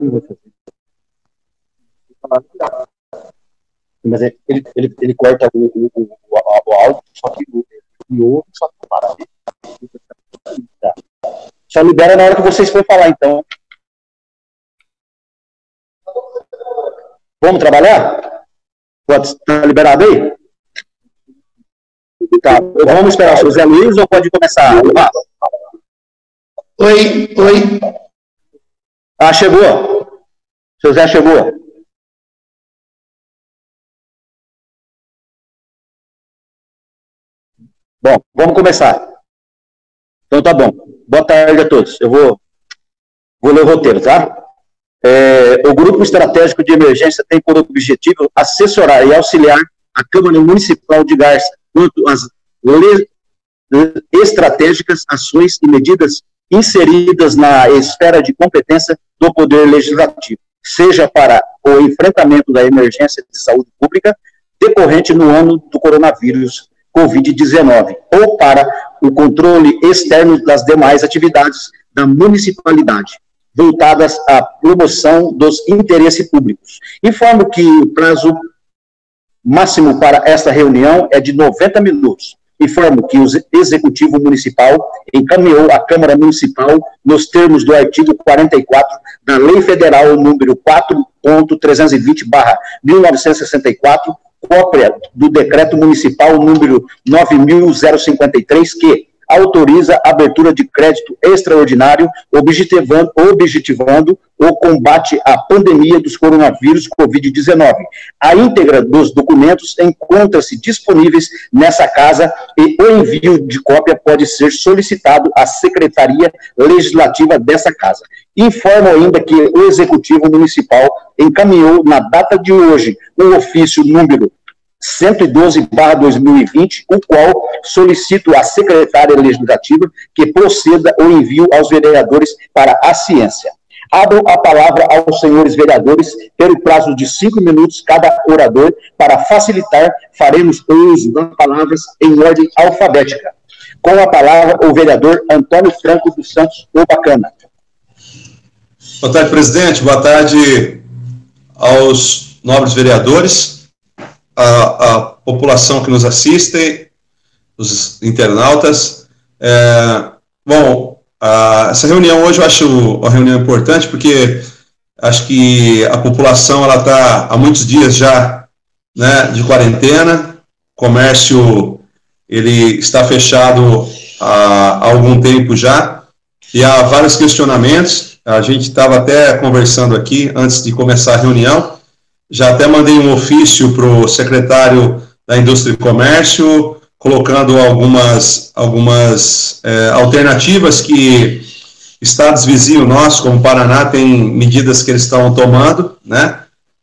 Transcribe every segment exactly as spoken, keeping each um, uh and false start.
Mas ele, ele, ele corta o, o, o, o áudio, só que o outro só para. Só libera na hora que vocês forem falar, então. Vamos trabalhar? Pode estar liberado aí? Tá. Vamos esperar o seu Zé Luiz ou pode começar? Oi, oi. Ah, chegou. O seu Zé chegou. Bom, vamos começar. Então tá bom. Boa tarde a todos. Eu vou, vou ler o roteiro, tá? É, o Grupo Estratégico de Emergência tem por objetivo assessorar e auxiliar a Câmara Municipal de Garça quanto às le, estratégicas ações e medidas inseridas na esfera de competência do Poder Legislativo, seja para o enfrentamento da emergência de saúde pública decorrente no ano do coronavírus covid dezenove, ou para o controle externo das demais atividades da municipalidade, voltadas à promoção dos interesses públicos. Informo que o prazo máximo para esta reunião é de noventa minutos. Informo que o Executivo Municipal encaminhou à Câmara Municipal, nos termos do artigo quarenta e quatro da Lei Federal número quatro ponto trezentos e vinte barra mil novecentos e sessenta e quatro, cópia do Decreto Municipal número nove mil cinquenta e três, que autoriza a abertura de crédito extraordinário, objetivando, objetivando o combate à pandemia dos coronavírus covid dezenove. A íntegra dos documentos encontra-se disponíveis nessa casa e o envio de cópia pode ser solicitado à Secretaria Legislativa dessa casa. Informo ainda que o Executivo Municipal encaminhou, na data de hoje, um ofício número cento e doze barra dois mil e vinte, o qual solicito à Secretária Legislativa que proceda o envio aos vereadores para a ciência. Abro a palavra aos senhores vereadores pelo prazo de cinco minutos cada orador. Para facilitar, faremos o uso das palavras em ordem alfabética. Com a palavra, o vereador Antônio Franco dos Santos, o Bacana. Boa tarde, presidente. Boa tarde aos nobres vereadores, a, a população que nos assiste, os internautas. É, bom, a, essa reunião hoje eu acho uma reunião importante porque acho que a população ela está há muitos dias já, né, de quarentena, o comércio ele está fechado há, há algum tempo já, e há vários questionamentos. A gente estava até conversando aqui antes de começar a reunião, já até mandei um ofício para o secretário da Indústria e Comércio, colocando algumas, algumas é, alternativas que estados vizinhos nossos, como o Paraná, tem medidas que eles estão tomando, né,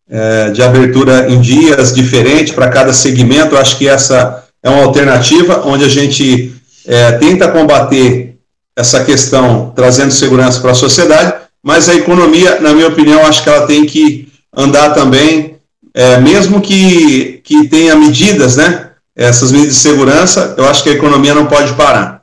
é, de abertura em dias diferentes para cada segmento. Eu acho que essa é uma alternativa onde a gente é, tenta combater essa questão, trazendo segurança para a sociedade, mas a economia, na minha opinião, acho que ela tem que andar também, é, mesmo que, que tenha medidas, né, essas medidas de segurança, eu acho que a economia não pode parar.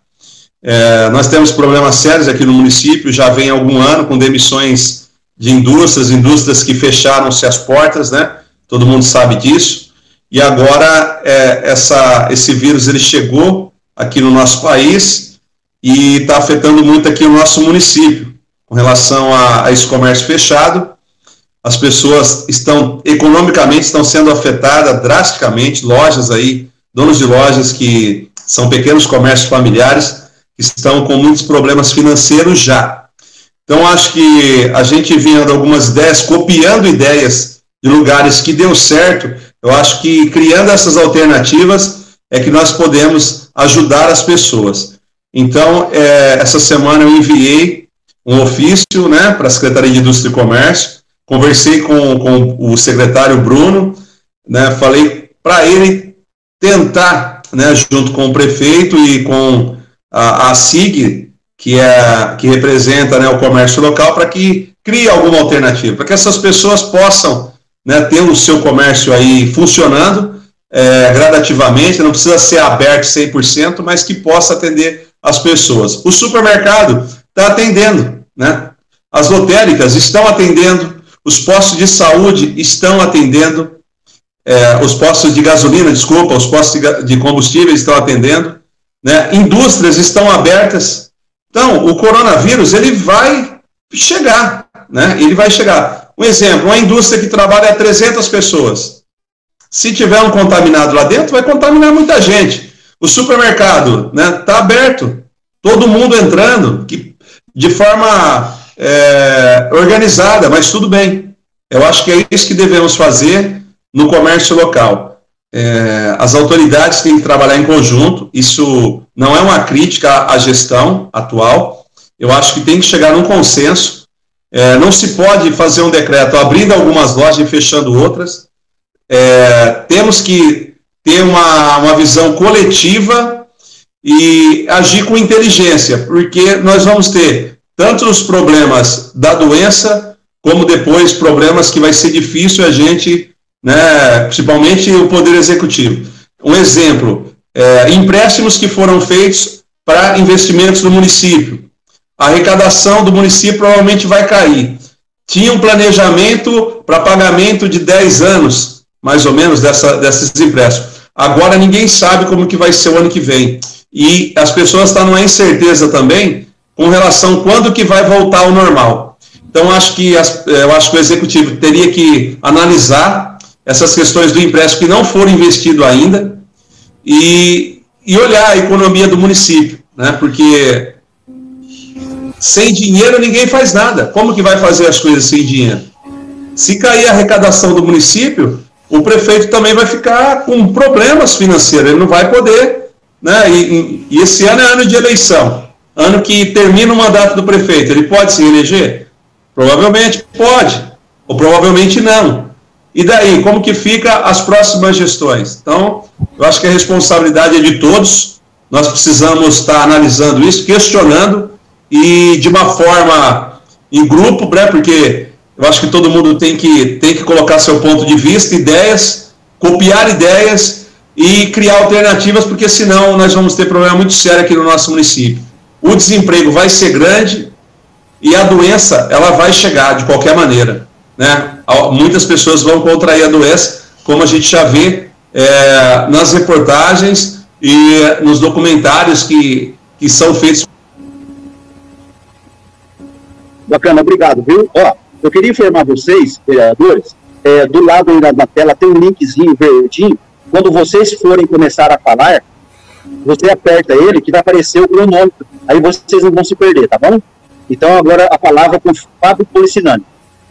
É, nós temos problemas sérios aqui no município, já vem há algum ano, com demissões de indústrias, indústrias que fecharam-se as portas, né, todo mundo sabe disso, e agora é, essa, esse vírus ele chegou aqui no nosso país e está afetando muito aqui o nosso município, com relação a, a esse comércio fechado. As pessoas estão, economicamente, estão sendo afetadas drasticamente, lojas aí, donos de lojas que são pequenos comércios familiares, que estão com muitos problemas financeiros já. Então, acho que a gente vendo algumas ideias, copiando ideias de lugares que deu certo, eu acho que criando essas alternativas é que nós podemos ajudar as pessoas. Então, é, essa semana eu enviei um ofício, né, para a Secretaria de Indústria e Comércio, conversei com, com o secretário Bruno, né, falei para ele tentar, né, junto com o prefeito e com a, a SIG, que, é, que representa, né, o comércio local, para que crie alguma alternativa, para que essas pessoas possam, né, ter o seu comércio aí funcionando é, gradativamente, não precisa ser aberto cem por cento, mas que possa atender as pessoas. O supermercado está atendendo, né? as lotéricas estão atendendo, os postos de saúde estão atendendo, é, os postos de gasolina, desculpa, os postos de, de combustíveis estão atendendo, né? Indústrias estão abertas. Então, o coronavírus, ele vai chegar, né? Ele vai chegar. Um exemplo, uma indústria que trabalha trezentas pessoas. Se tiver um contaminado lá dentro, vai contaminar muita gente. O supermercado, né, está aberto, todo mundo entrando, que, de forma é, organizada, mas tudo bem. Eu acho que é isso que devemos fazer no comércio local. É, as autoridades têm que trabalhar em conjunto, isso não é uma crítica à gestão atual, eu acho que tem que chegar num consenso, é, não se pode fazer um decreto abrindo algumas lojas e fechando outras, é, temos que ter uma, uma visão coletiva e agir com inteligência, porque nós vamos ter tanto os problemas da doença, como depois problemas que vai ser difícil a gente, né, principalmente o Poder Executivo. Um exemplo, é, empréstimos que foram feitos para investimentos no município. A arrecadação do município provavelmente vai cair. Tinha um planejamento para pagamento de dez anos, mais ou menos, dessa, desses empréstimos. Agora ninguém sabe como que vai ser o ano que vem. E as pessoas estão numa incerteza também com relação a quando que vai voltar ao normal. Então, acho que as, eu acho que o Executivo teria que analisar essas questões do empréstimo que não foram investido ainda e, e olhar a economia do município, né? Porque sem dinheiro ninguém faz nada. Como que vai fazer as coisas sem dinheiro? Se cair a arrecadação do município, o prefeito também vai ficar com problemas financeiros, ele não vai poder, né? E, e esse ano é ano de eleição, ano que termina o mandato do prefeito, ele pode se reeleger? Provavelmente pode, ou provavelmente não. E daí, como que fica as próximas gestões? Então, eu acho que a responsabilidade é de todos, nós precisamos estar analisando isso, questionando, e de uma forma em grupo, né, porque eu acho que todo mundo tem que, tem que colocar seu ponto de vista, ideias, copiar ideias e criar alternativas, porque senão nós vamos ter problema muito sério aqui no nosso município. O desemprego vai ser grande e a doença ela vai chegar de qualquer maneira, né? Muitas pessoas vão contrair a doença, como a gente já vê é, nas reportagens e nos documentários que, que são feitos. Bacana, obrigado, viu? Ó, eu queria informar vocês, vereadores, é, do lado aí na tela tem um linkzinho verdinho. Quando vocês forem começar a falar, você aperta ele que vai aparecer o cronômetro. Aí vocês não vão se perder, tá bom? Então agora a palavra com o Fábio Policinani.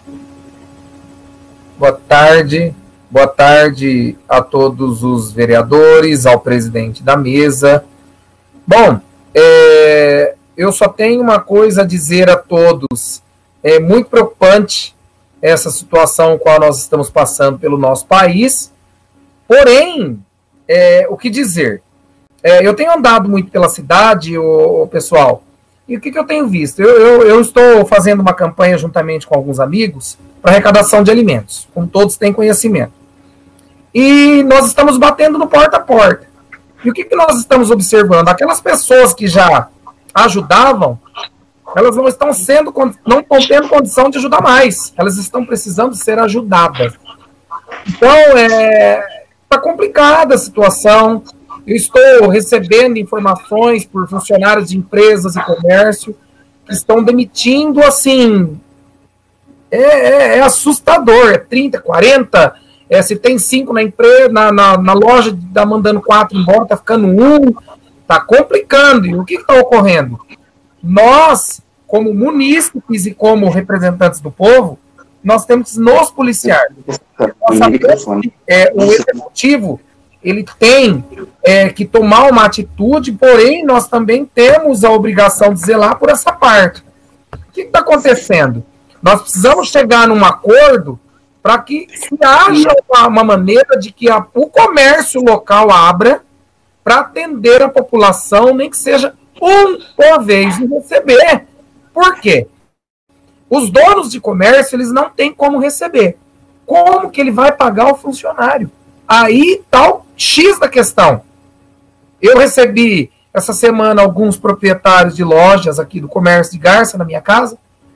Boa tarde, boa tarde a todos os vereadores, ao presidente da mesa. Bom, é, eu só tenho uma coisa a dizer a todos. É muito preocupante essa situação com a qual nós estamos passando pelo nosso país. Porém, é, o que dizer? É, eu tenho andado muito pela cidade, o, o pessoal, e o que, que eu tenho visto? Eu, eu, eu estou fazendo uma campanha juntamente com alguns amigos para arrecadação de alimentos, como todos têm conhecimento. E nós estamos batendo no porta a porta. E o que, que nós estamos observando? Aquelas pessoas que já ajudavam, elas não estão sendo, não estão tendo condição de ajudar mais. Elas estão precisando ser ajudadas. Então, é, está complicada a situação. Eu estou recebendo informações por funcionários de empresas e comércio que estão demitindo, assim, é, é, é assustador, é trinta, quarenta, é, se tem cinco na empresa, na, na, na loja, está mandando quatro embora, está ficando um, está complicando. E o que está ocorrendo? Nós, como munícipes e como representantes do povo, nós temos que nos policiar. Nós sabemos que é, o executivo ele tem é, que tomar uma atitude, porém nós também temos a obrigação de zelar por essa parte. O que está acontecendo? Nós precisamos chegar num acordo para que se haja uma, uma maneira de que a, o comércio local abra para atender a população, nem que seja um por vez e receber. Por quê? Os donos de comércio, eles não têm como receber. Como que ele vai pagar o funcionário? Aí está o X da questão. Eu recebi essa semana alguns proprietários de lojas aqui do comércio de Garça na minha casa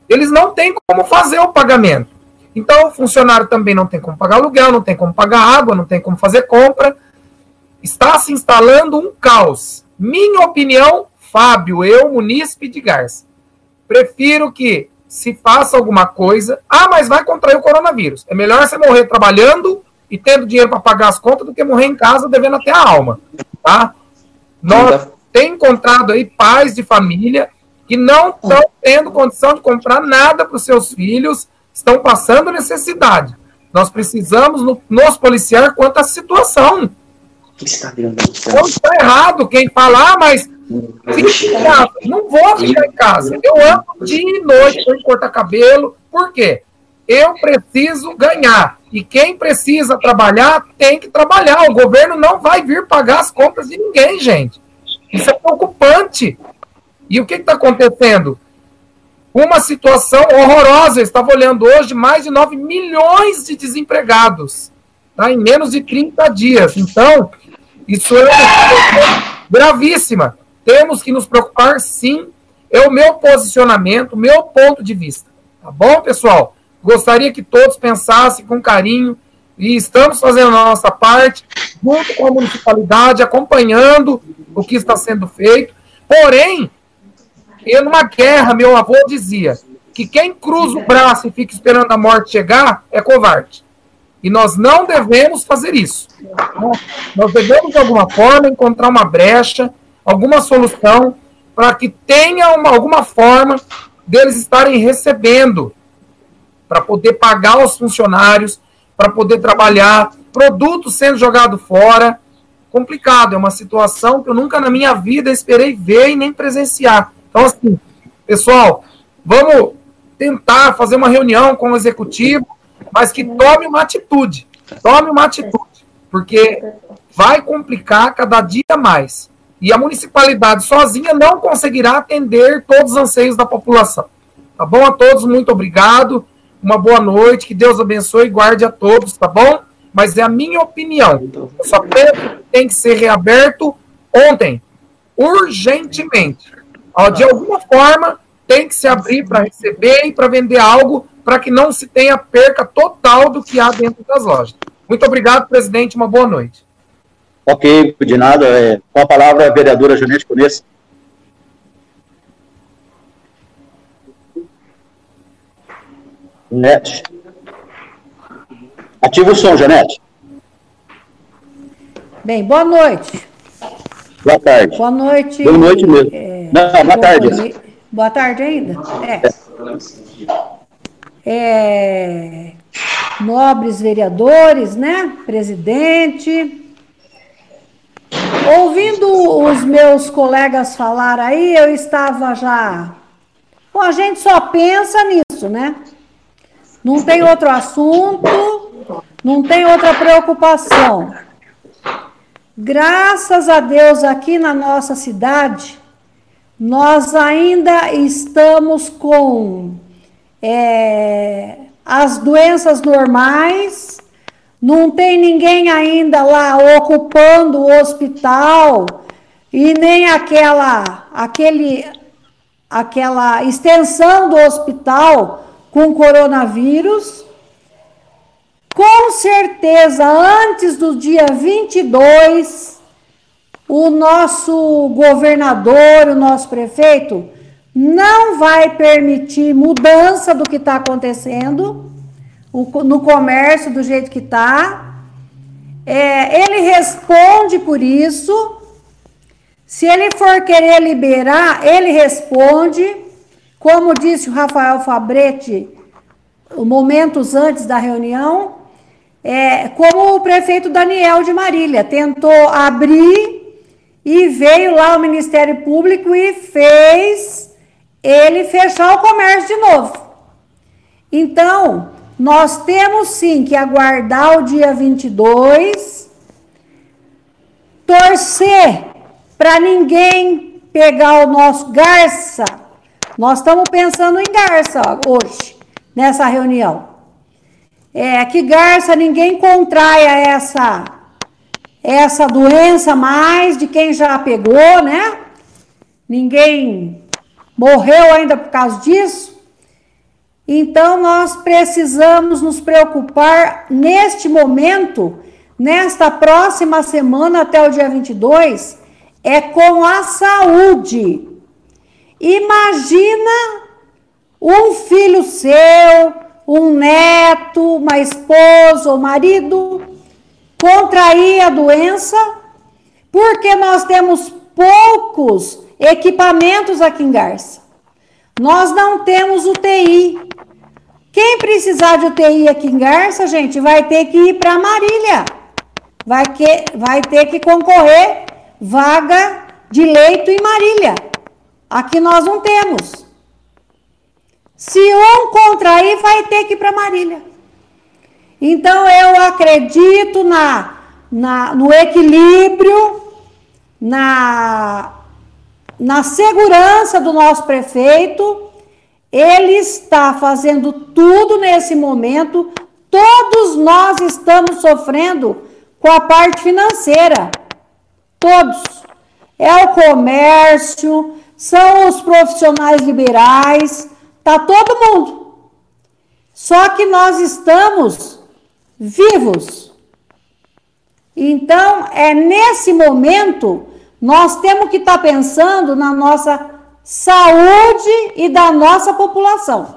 eles não têm como fazer o pagamento. Então, o funcionário também não tem como pagar aluguel, não tem como pagar água, não tem como fazer compra. Está se instalando um caos. Minha opinião, Fábio, eu, munícipe de Garça, prefiro que se faça alguma coisa. Ah, mas vai contrair o coronavírus. É melhor você morrer trabalhando e tendo dinheiro para pagar as contas do que morrer em casa devendo até a alma. Tá? Nós temos encontrado aí pais de família que não estão tendo condição de comprar nada para os seus filhos, estão passando necessidade. Nós precisamos no, nos policiar quanto à situação. Não está errado quem fala, ah, mas fique em casa. Não vou ficar em casa. Eu ando dia e noite para cortar cabelo. Por quê? Eu preciso ganhar. E quem precisa trabalhar, tem que trabalhar. O governo não vai vir pagar as contas de ninguém, gente. Isso é preocupante. E o que está acontecendo? Uma situação horrorosa. Eu estava olhando hoje mais de nove milhões de desempregados, tá? Em menos de trinta dias. Então, isso é uma situação gravíssima. Temos que nos preocupar, sim. É o meu posicionamento, o meu ponto de vista. Tá bom, pessoal? Gostaria que todos pensassem com carinho e estamos fazendo a nossa parte, junto com a municipalidade, acompanhando o que está sendo feito. Porém, eu, numa guerra, meu avô dizia que quem cruza o braço e fica esperando a morte chegar é covarde. E nós não devemos fazer isso. Nós devemos, de alguma forma, encontrar uma brecha, alguma solução, para que tenha uma, alguma forma deles estarem recebendo, para poder pagar os funcionários, para poder trabalhar, produtos sendo jogados fora. Complicado, é uma situação que eu nunca na minha vida esperei ver e nem presenciar. Então, assim, pessoal, vamos tentar fazer uma reunião com o executivo, mas que tome uma atitude, tome uma atitude, porque vai complicar cada dia mais. E a municipalidade sozinha não conseguirá atender todos os anseios da população. Tá bom? A todos, muito obrigado, uma boa noite, que Deus abençoe e guarde a todos, tá bom? Mas é a minha opinião. Eu só penso que tem que ser reaberto ontem, urgentemente. De alguma forma, tem que se abrir para receber e para vender algo, para que não se tenha perca total do que há dentro das lojas. Muito obrigado, presidente. Uma boa noite. Ok, de nada. É, com a palavra, a vereadora Janete Cunha. Janete. Ativa o som, Janete. Bem, boa noite. Boa tarde. Boa noite. Boa noite mesmo. É, Não, boa tarde. Noite. Boa tarde ainda? É. é. Nobres vereadores, né? Presidente. Ouvindo os meus colegas falar aí, eu estava já... Bom, a gente só pensa nisso, né? Não tem outro assunto, não tem outra preocupação. Graças a Deus, aqui na nossa cidade, nós ainda estamos com é, as doenças normais, não tem ninguém ainda lá ocupando o hospital e nem aquela, aquele, aquela extensão do hospital com coronavírus. Com certeza, antes do dia vinte e dois, o nosso governador, o nosso prefeito, não vai permitir mudança do que está acontecendo no comércio do jeito que está. É, ele responde por isso. Se ele for querer liberar, ele responde. Como disse o Rafael Fabretti, momentos antes da reunião, é, como o prefeito Daniel de Marília tentou abrir e veio lá o Ministério Público e fez ele fechar o comércio de novo. Então, nós temos sim que aguardar o dia vinte e dois, torcer para ninguém pegar o nosso Garça. Nós estamos pensando em Garça hoje, nessa reunião. É que Garça ninguém contraia essa, essa doença mais de quem já pegou, né? Ninguém morreu ainda por causa disso. Então, nós precisamos nos preocupar neste momento, nesta próxima semana até o dia vinte e dois, é com a saúde. Imagina um filho seu, um neto, uma esposa ou marido contrair a doença, porque nós temos poucos equipamentos aqui em Garça. Nós não temos U T I. Quem precisar de U T I aqui em Garça, gente, vai ter que ir para Marília. Vai, que, vai ter que concorrer vaga de leito em Marília. Aqui nós não temos. Se um contrair, vai ter que ir para Marília. Então, eu acredito na, na, no equilíbrio, na, na segurança do nosso prefeito. Ele está fazendo tudo nesse momento. Todos nós estamos sofrendo com a parte financeira. Todos. É o comércio, são os profissionais liberais, tá todo mundo. Só que nós estamos vivos. Então, é nesse momento, nós temos que estar pensando na nossa saúde e da nossa população.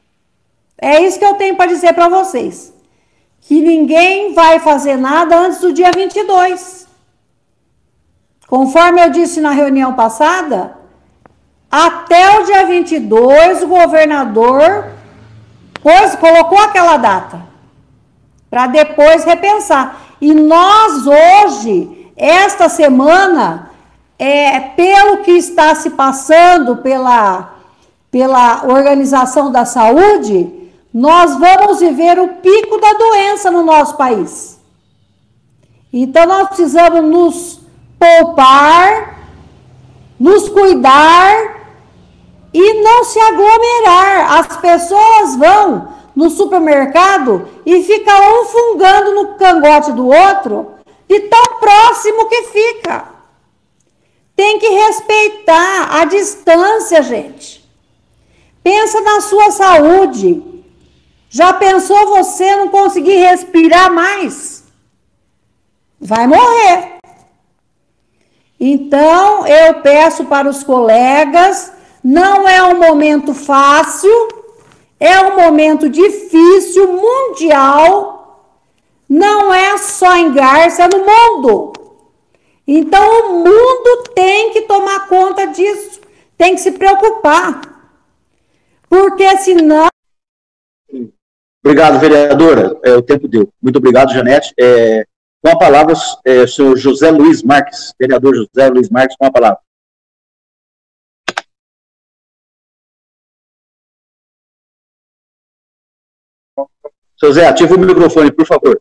É isso que eu tenho para dizer para vocês. Que ninguém vai fazer nada antes do dia vinte e dois. Conforme eu disse na reunião passada, até o dia vinte e dois, o governador pois, colocou aquela data, para depois repensar. E nós hoje, esta semana, é, pelo que está se passando pela, pela Organização da Saúde, nós vamos viver o pico da doença no nosso país. Então, nós precisamos nos poupar, nos cuidar e não se aglomerar. As pessoas vão no supermercado e ficam um fungando no cangote do outro, de tão próximo que fica. Tem que respeitar a distância, gente. Pensa na sua saúde. Já pensou você não conseguir respirar mais? Vai morrer. Então, eu peço para os colegas, não é um momento fácil, é um momento difícil, mundial, não é só em Garça, é no mundo. Então, o mundo tem que tomar conta disso, tem que se preocupar, porque senão... Obrigado, vereadora, é, o tempo deu. Muito obrigado, Janete. É... Com a palavra, é, o senhor José Luiz Marques, vereador José Luiz Marques, com a palavra. Seu Zé, ativa o microfone, por favor.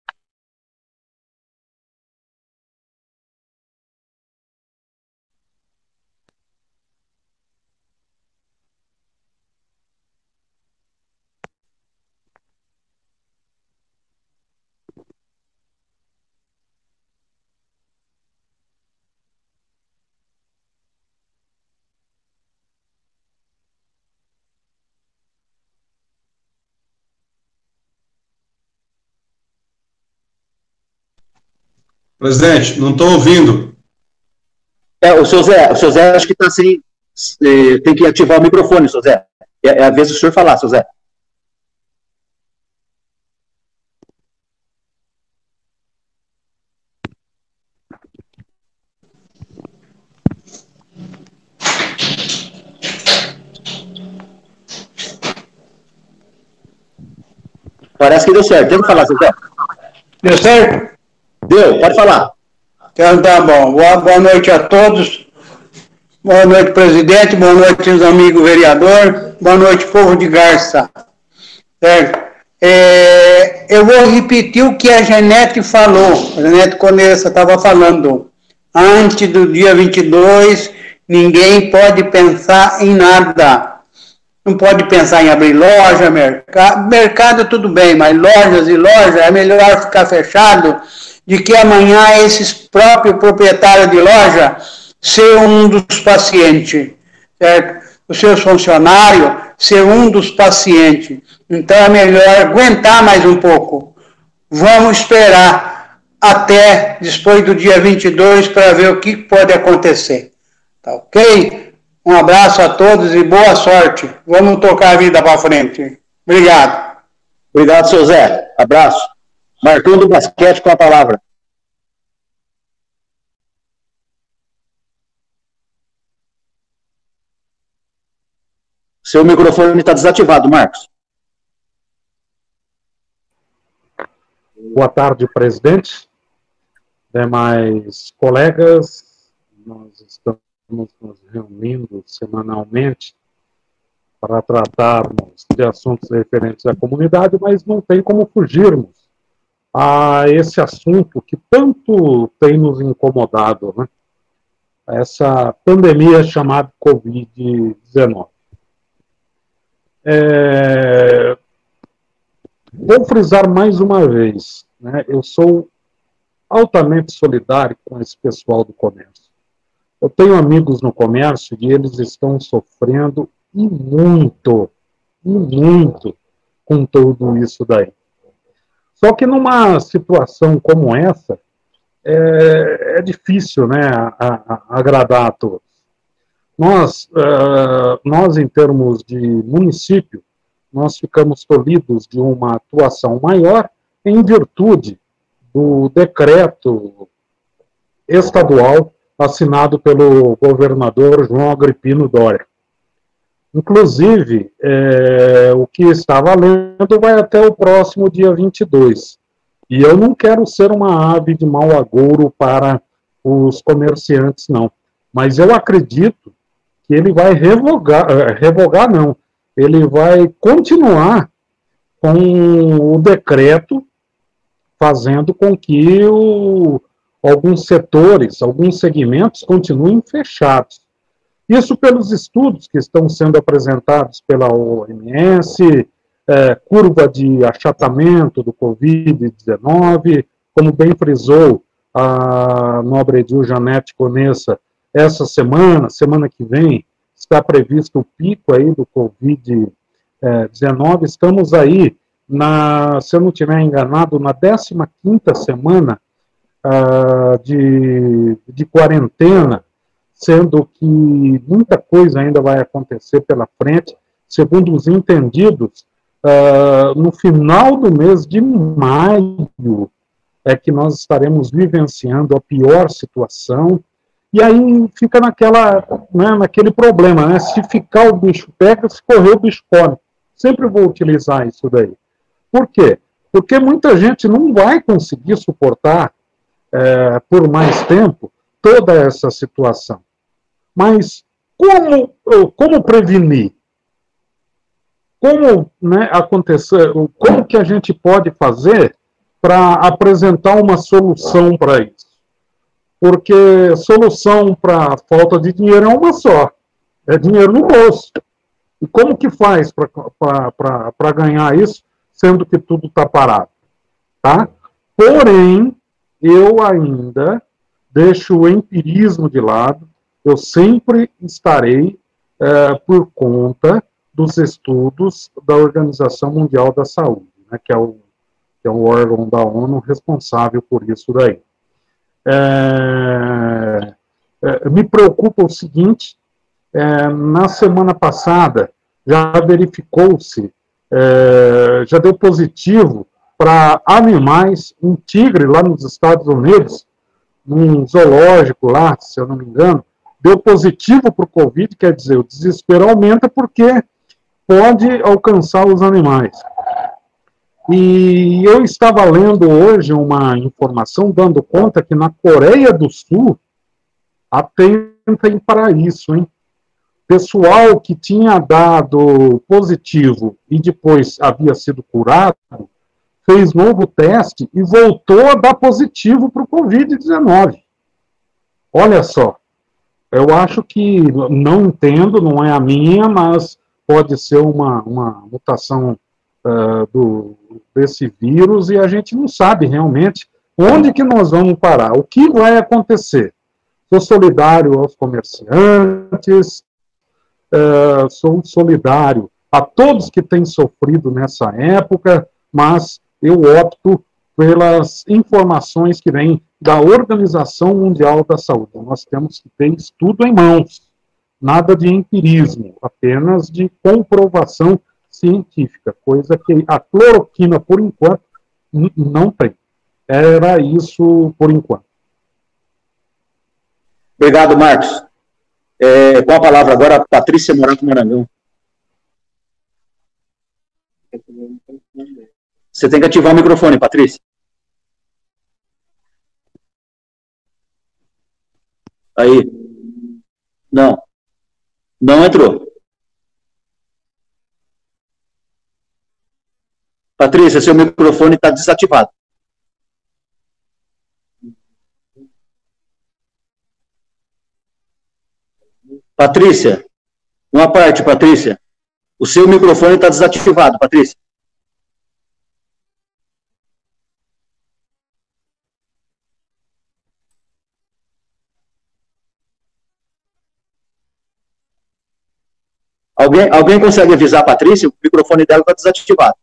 Presidente, não estou ouvindo. É, o seu Zé, o seu Zé acho que está assim, é, tem que ativar o microfone, seu Zé. É, é a vez do senhor falar, seu Zé. Parece que deu certo. Tem que falar, seu Zé. Deu certo? Deu, pode falar. Então tá bom. Boa, boa noite a todos. Boa noite, presidente. Boa noite, meus amigos vereador. Boa noite, povo de Garça. Certo? É, eu vou repetir o que a Janete falou. A Janete Conessa estava falando. Antes do dia vinte e dois, ninguém pode pensar em nada. Não pode pensar em abrir loja, mercado. Mercado tudo bem, mas lojas e lojas é melhor ficar fechado de que amanhã esses próprios proprietários de loja ser um dos pacientes, certo? Os seus funcionários ser um dos pacientes. Então é melhor aguentar mais um pouco. Vamos esperar até depois do dia vinte e dois para ver o que pode acontecer. Tá ok? Um abraço a todos e boa sorte. Vamos tocar a vida para frente. Obrigado. Obrigado, seu Zé. Abraço. Marcão do Basquete com a palavra. Seu microfone está desativado, Marcos. Boa tarde, presidente. Demais colegas, nós estamos nos reunindo semanalmente para tratarmos de assuntos referentes à comunidade, mas não tem como fugirmos a esse assunto que tanto tem nos incomodado, né? Essa pandemia chamada covid dezenove. É... Vou frisar mais uma vez, né? Eu sou altamente solidário com esse pessoal do comércio. Eu tenho amigos no comércio e eles estão sofrendo e muito, e muito com tudo isso daí. Só que numa situação como essa, é, é difícil, né, a, a, agradar a todos. Nós, uh, nós, em termos de município, nós ficamos tolhidos de uma atuação maior em virtude do decreto estadual assinado pelo governador João Agripino Dória. Inclusive, é, o que está valendo vai até o próximo dia vinte e dois. E eu não quero ser uma ave de mau agouro para os comerciantes, não. Mas eu acredito que ele vai revogar, revogar não, ele vai continuar com o decreto fazendo com que o, alguns setores, alguns segmentos continuem fechados. Isso pelos estudos que estão sendo apresentados pela O M S, é, curva de achatamento do covid dezenove, como bem frisou a nobre Edil Janete Conessa, essa semana, semana que vem, está previsto o pico aí do covid dezenove, estamos aí, na, se eu não estiver enganado, na décima quinta semana uh, de, de quarentena, sendo que muita coisa ainda vai acontecer pela frente, segundo os entendidos, uh, no final do mês de maio é que nós estaremos vivenciando a pior situação, e aí fica naquela, né, naquele problema, né, se ficar o bicho pega, se correr o bicho come. Sempre vou utilizar isso daí. Por quê? Porque muita gente não vai conseguir suportar é, por mais tempo toda essa situação. Mas como, como prevenir? Como, né, acontecer, como que a gente pode fazer para apresentar uma solução para isso? Porque solução para falta de dinheiro é uma só, é dinheiro no bolso. E como que faz para ganhar isso, sendo que tudo está parado? Tá? Porém, eu ainda deixo o empirismo de lado, eu sempre estarei é, por conta dos estudos da Organização Mundial da Saúde, né, que, é o, que é o órgão da ONU responsável por isso daí. É, é, me preocupa o seguinte, é, na semana passada já verificou-se, é, já deu positivo para animais, um tigre lá nos Estados Unidos, num zoológico lá, se eu não me engano, deu positivo para o Covid, quer dizer, o desespero aumenta porque pode alcançar os animais. E eu estava lendo hoje uma informação dando conta que na Coreia do Sul atentem para isso, hein? Pessoal que tinha dado positivo e depois havia sido curado, fez novo teste e voltou a dar positivo para o covid dezenove. Olha só, eu acho que, não entendo, não é a minha, mas pode ser uma, uma mutação uh, do, desse vírus e a gente não sabe realmente onde que nós vamos parar, o que vai acontecer. Sou solidário aos comerciantes, uh, sou solidário a todos que têm sofrido nessa época, mas eu opto pelas informações que vêm da Organização Mundial da Saúde. Nós temos que ter estudo em mãos, nada de empirismo, apenas de comprovação científica, coisa que a cloroquina, por enquanto, não tem. Era isso por enquanto. Obrigado, Marcos. É, com a palavra agora, a Patrícia Morato Maranhão. Você tem que ativar o microfone, Patrícia. Aí. Não. Não entrou. Patrícia, seu microfone está desativado. Patrícia, uma parte, Patrícia. O seu microfone está desativado, Patrícia. Alguém, alguém consegue avisar a Patrícia? O microfone dela está desativado.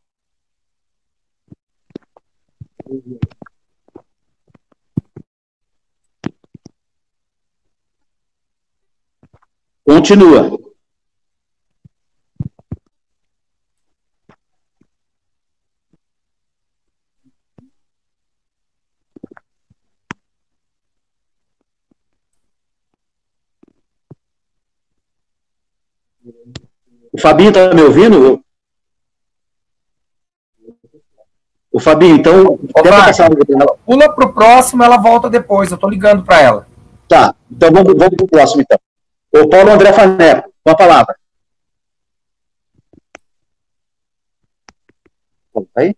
Continua. O Fabinho está me ouvindo? O Fabinho, então... Ô, vai, pula para o próximo, ela volta depois. Eu estou ligando para ela. Tá, então vamos, vamos para o próximo, então. O Paulo André Faneco, com a palavra. Aí?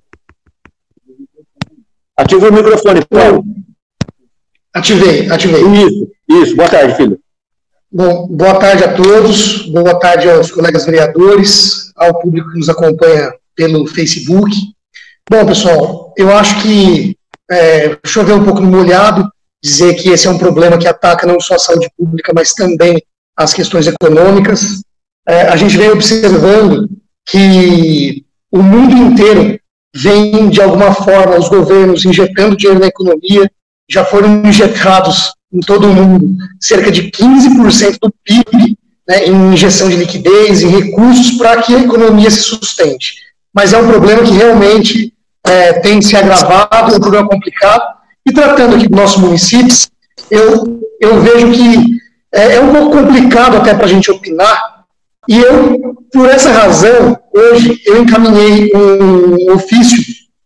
Ativa o microfone, Paulo. Ativei, ativei. Isso, isso. Boa tarde, filho. Bom, boa tarde a todos, boa tarde aos colegas vereadores, ao público que nos acompanha pelo Facebook. Bom, pessoal, eu acho que é, chover um pouco no molhado, dizer que esse é um problema que ataca não só a saúde pública, mas também as questões econômicas. É, a gente vem observando que o mundo inteiro vem, de alguma forma, os governos injetando dinheiro na economia, já foram injetados em todo o mundo cerca de quinze por cento do P I B, né, em injeção de liquidez, em recursos para que a economia se sustente. Mas é um problema que realmente é, tem se agravado, é um problema complicado. E tratando aqui do nosso município, eu, eu vejo que é, é um pouco complicado até para a gente opinar, e eu, por essa razão, hoje eu encaminhei um ofício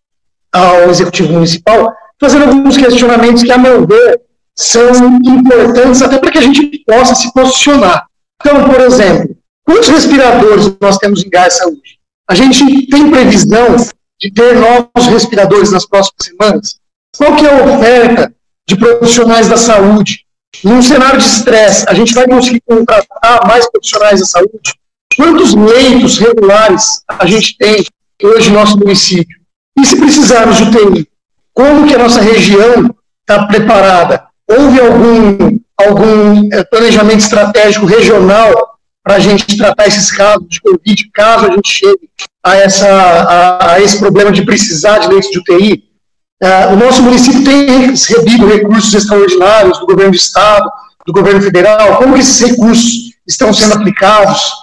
ao Executivo Municipal, fazendo alguns questionamentos que, a meu ver, são importantes até para que a gente possa se posicionar. Então, por exemplo, quantos respiradores nós temos em Garça hoje? A gente tem previsão de ter novos respiradores nas próximas semanas? Qual que é a oferta de profissionais da saúde? Num cenário de estresse, a gente vai conseguir contratar mais profissionais da saúde? Quantos leitos regulares a gente tem hoje no nosso município? E se precisarmos de U T I, como que a nossa região está preparada? Houve algum, algum planejamento estratégico regional para a gente tratar esses casos de Covid, caso a gente chegue a, essa, a, a esse problema de precisar de leitos de U T I? Uh, o nosso município tem recebido recursos extraordinários do governo do estado, do governo federal. Como que esses recursos estão sendo aplicados?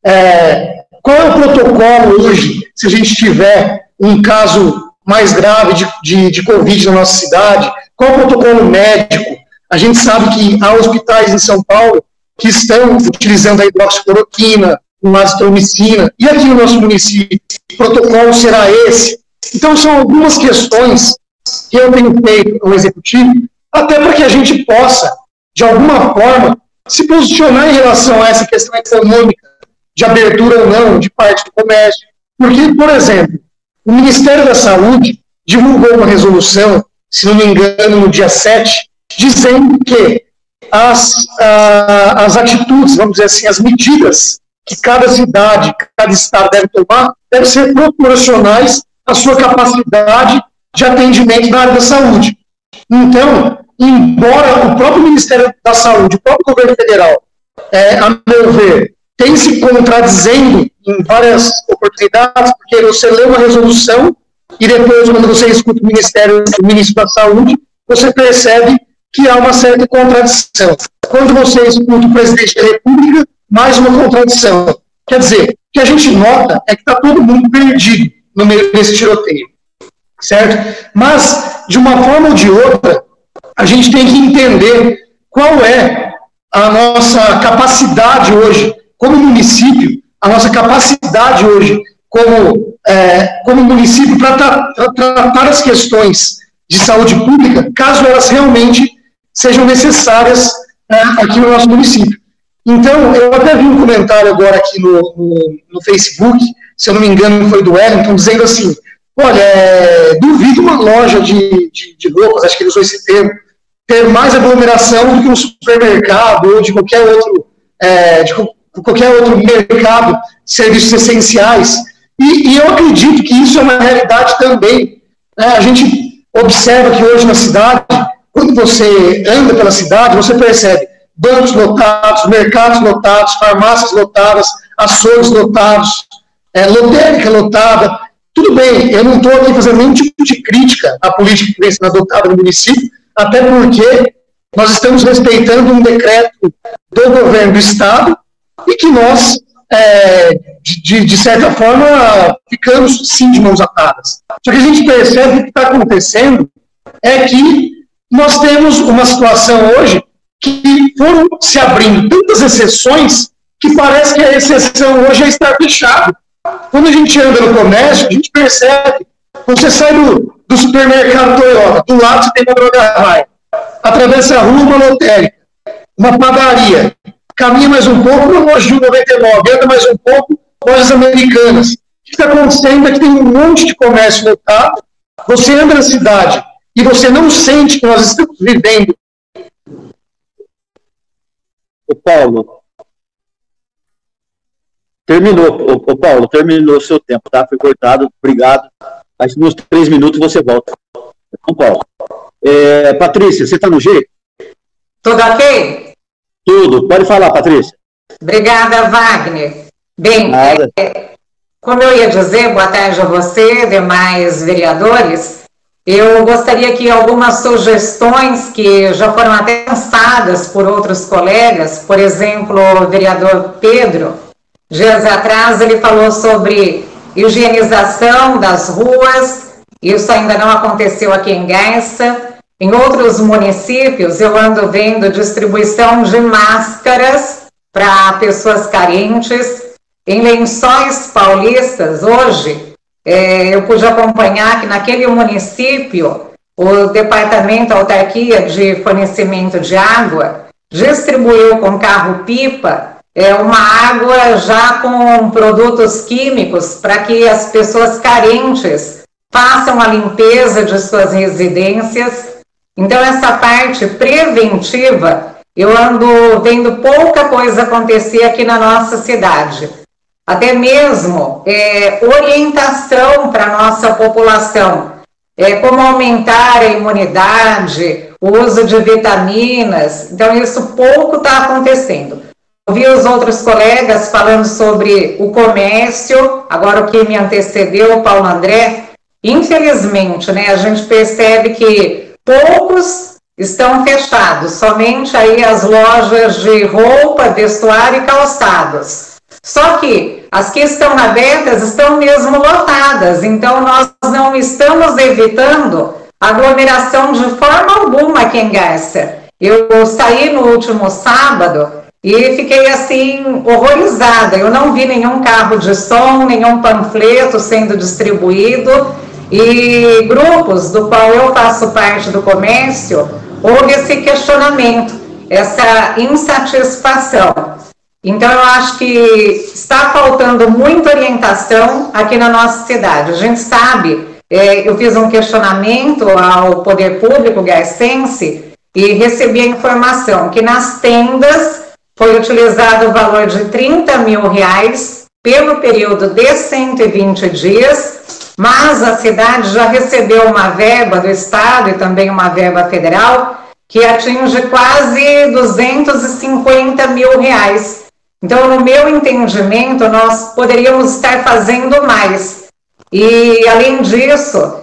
É, qual é o protocolo hoje, se a gente tiver um caso mais grave de, de, de Covid na nossa cidade? Qual é o protocolo médico? A gente sabe que há hospitais em São Paulo que estão utilizando a hidroxicloroquina, a azitromicina, e aqui no nosso município, o protocolo será esse? Então, são algumas questões que eu tenho feito ao Executivo, até para que a gente possa, de alguma forma, se posicionar em relação a essa questão econômica, de abertura ou não, de parte do comércio. Porque, por exemplo, o Ministério da Saúde divulgou uma resolução, se não me engano, no dia sete, dizendo que as, a, as atitudes, vamos dizer assim, as medidas que cada cidade, cada estado deve tomar, devem ser proporcionais à sua capacidade de atendimento na área da saúde. Então, embora o próprio Ministério da Saúde, o próprio governo federal, é, a meu ver, tem se contradizendo em várias oportunidades, porque você lê uma resolução e depois, quando você escuta o Ministério, o Ministro da Saúde, você percebe que há uma certa contradição. Quando você escuta o Presidente da República, mais uma contradição. Quer dizer, o que a gente nota é que está todo mundo perdido no meio desse tiroteio, certo? Mas, de uma forma ou de outra, a gente tem que entender qual é a nossa capacidade hoje, como município, a nossa capacidade hoje, como, é, como município, para tra tra tratar as questões de saúde pública, caso elas realmente sejam necessárias é, aqui no nosso município. Então, eu até vi um comentário agora aqui no, no, no Facebook, se eu não me engano foi do Wellington, dizendo assim, olha, é, duvido uma loja de, de, de roupas, acho que ele usou esse termo, ter mais aglomeração do que um supermercado ou de qualquer outro, é, de qualquer outro mercado, serviços essenciais. E, e eu acredito que isso é uma realidade também. Né? A gente observa que hoje na cidade, quando você anda pela cidade, você percebe bancos lotados, mercados lotados, farmácias lotadas, açougues lotados, é, lotérica lotada. Tudo bem, eu não estou aqui fazendo nenhum tipo de crítica à política que vem sendo adotada no município, até porque nós estamos respeitando um decreto do governo do Estado e que nós, é, de, de certa forma, ficamos sim de mãos atadas. Só que a gente percebe que o que está acontecendo é que nós temos uma situação hoje que foram se abrindo tantas exceções que parece que a exceção hoje é estar fechado. Quando a gente anda no comércio, a gente percebe, você sai do, do supermercado Toyota, do lado você tem uma droga raia, atravessa a rua, uma lotérica, uma padaria, caminha mais um pouco, uma loja de um noventa e nove, anda mais um pouco, lojas americanas. O que está acontecendo é que tem um monte de comércio lotado, você anda na cidade e você não sente que nós estamos vivendo. Ô Paulo, terminou, ô, ô Paulo, terminou o seu tempo, tá? Foi cortado, obrigado. Aí nos três minutos você volta. Então, Paulo. É, Patrícia, você está no jeito? Tudo ok? Tudo. Pode falar, Patrícia. Obrigada, Wagner. Bem, é, como eu ia dizer, boa tarde a você, demais vereadores. Eu gostaria que algumas sugestões que já foram até lançadas por outros colegas, por exemplo, o vereador Pedro, dias atrás ele falou sobre higienização das ruas, isso ainda não aconteceu aqui em Garça. Em outros municípios, eu ando vendo distribuição de máscaras para pessoas carentes. Em Lençóis Paulistas, hoje, é, eu pude acompanhar que naquele município, o Departamento Autarquia de Fornecimento de Água distribuiu com carro-pipa é, uma água já com produtos químicos para que as pessoas carentes façam a limpeza de suas residências. Então, essa parte preventiva, eu ando vendo pouca coisa acontecer aqui na nossa cidade. Até mesmo é, orientação para a nossa população, é, como aumentar a imunidade, o uso de vitaminas. Então, isso pouco está acontecendo. Ouvi os outros colegas falando sobre o comércio, agora o que me antecedeu, o Paulo André. Infelizmente, né, a gente percebe que poucos estão fechados, somente aí as lojas de roupa, vestuário e calçados. Só que as que estão abertas estão mesmo lotadas, então nós não estamos evitando aglomeração de forma alguma aqui em Garça. Eu saí no último sábado e fiquei assim horrorizada, eu não vi nenhum carro de som, nenhum panfleto sendo distribuído, e grupos do qual eu faço parte do comércio, houve esse questionamento, essa insatisfação. Então, eu acho que está faltando muita orientação aqui na nossa cidade. A gente sabe, é, eu fiz um questionamento ao poder público garcense e recebi a informação que nas tendas foi utilizado o valor de trinta mil reais pelo período de cento e vinte dias, mas a cidade já recebeu uma verba do Estado e também uma verba federal que atinge quase duzentos e cinquenta mil reais. Então, no meu entendimento, nós poderíamos estar fazendo mais. E, além disso,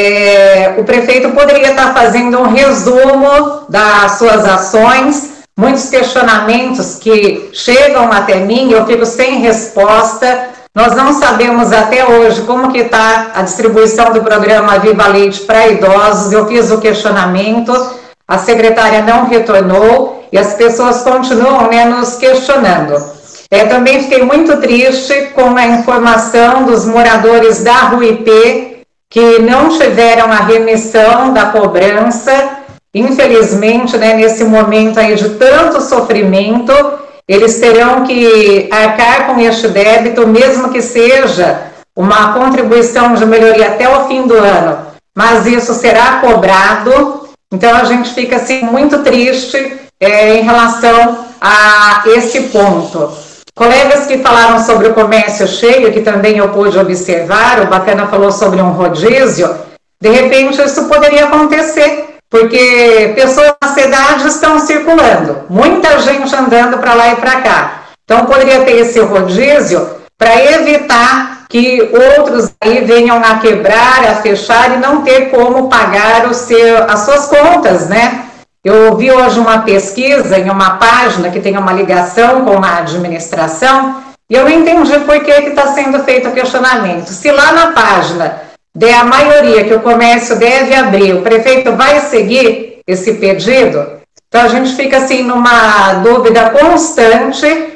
é, o prefeito poderia estar fazendo um resumo das suas ações, muitos questionamentos que chegam até mim, eu fico sem resposta. Nós não sabemos até hoje como que está a distribuição do programa Viva Leite para idosos. Eu fiz o questionamento, a secretária não retornou e as pessoas continuam, né, nos questionando. É, também fiquei muito triste com a informação dos moradores da Rua I P que não tiveram a remissão da cobrança. Infelizmente, né, nesse momento aí de tanto sofrimento, eles terão que arcar com este débito, mesmo que seja uma contribuição de melhoria até o fim do ano, mas isso será cobrado. Então, a gente fica assim, muito triste é, em relação a esse ponto. Colegas que falaram sobre o comércio cheio, que também eu pude observar, o Bacana falou sobre um rodízio, de repente isso poderia acontecer, porque pessoas na cidade estão circulando, muita gente andando para lá e para cá. Então, poderia ter esse rodízio para evitar que outros aí venham a quebrar, a fechar e não ter como pagar o seu, as suas contas, né? Eu vi hoje uma pesquisa em uma página que tem uma ligação com a administração e eu não entendi por que está sendo feito o questionamento. Se lá na página der a maioria que o comércio deve abrir, o prefeito vai seguir esse pedido? Então a gente fica assim numa dúvida constante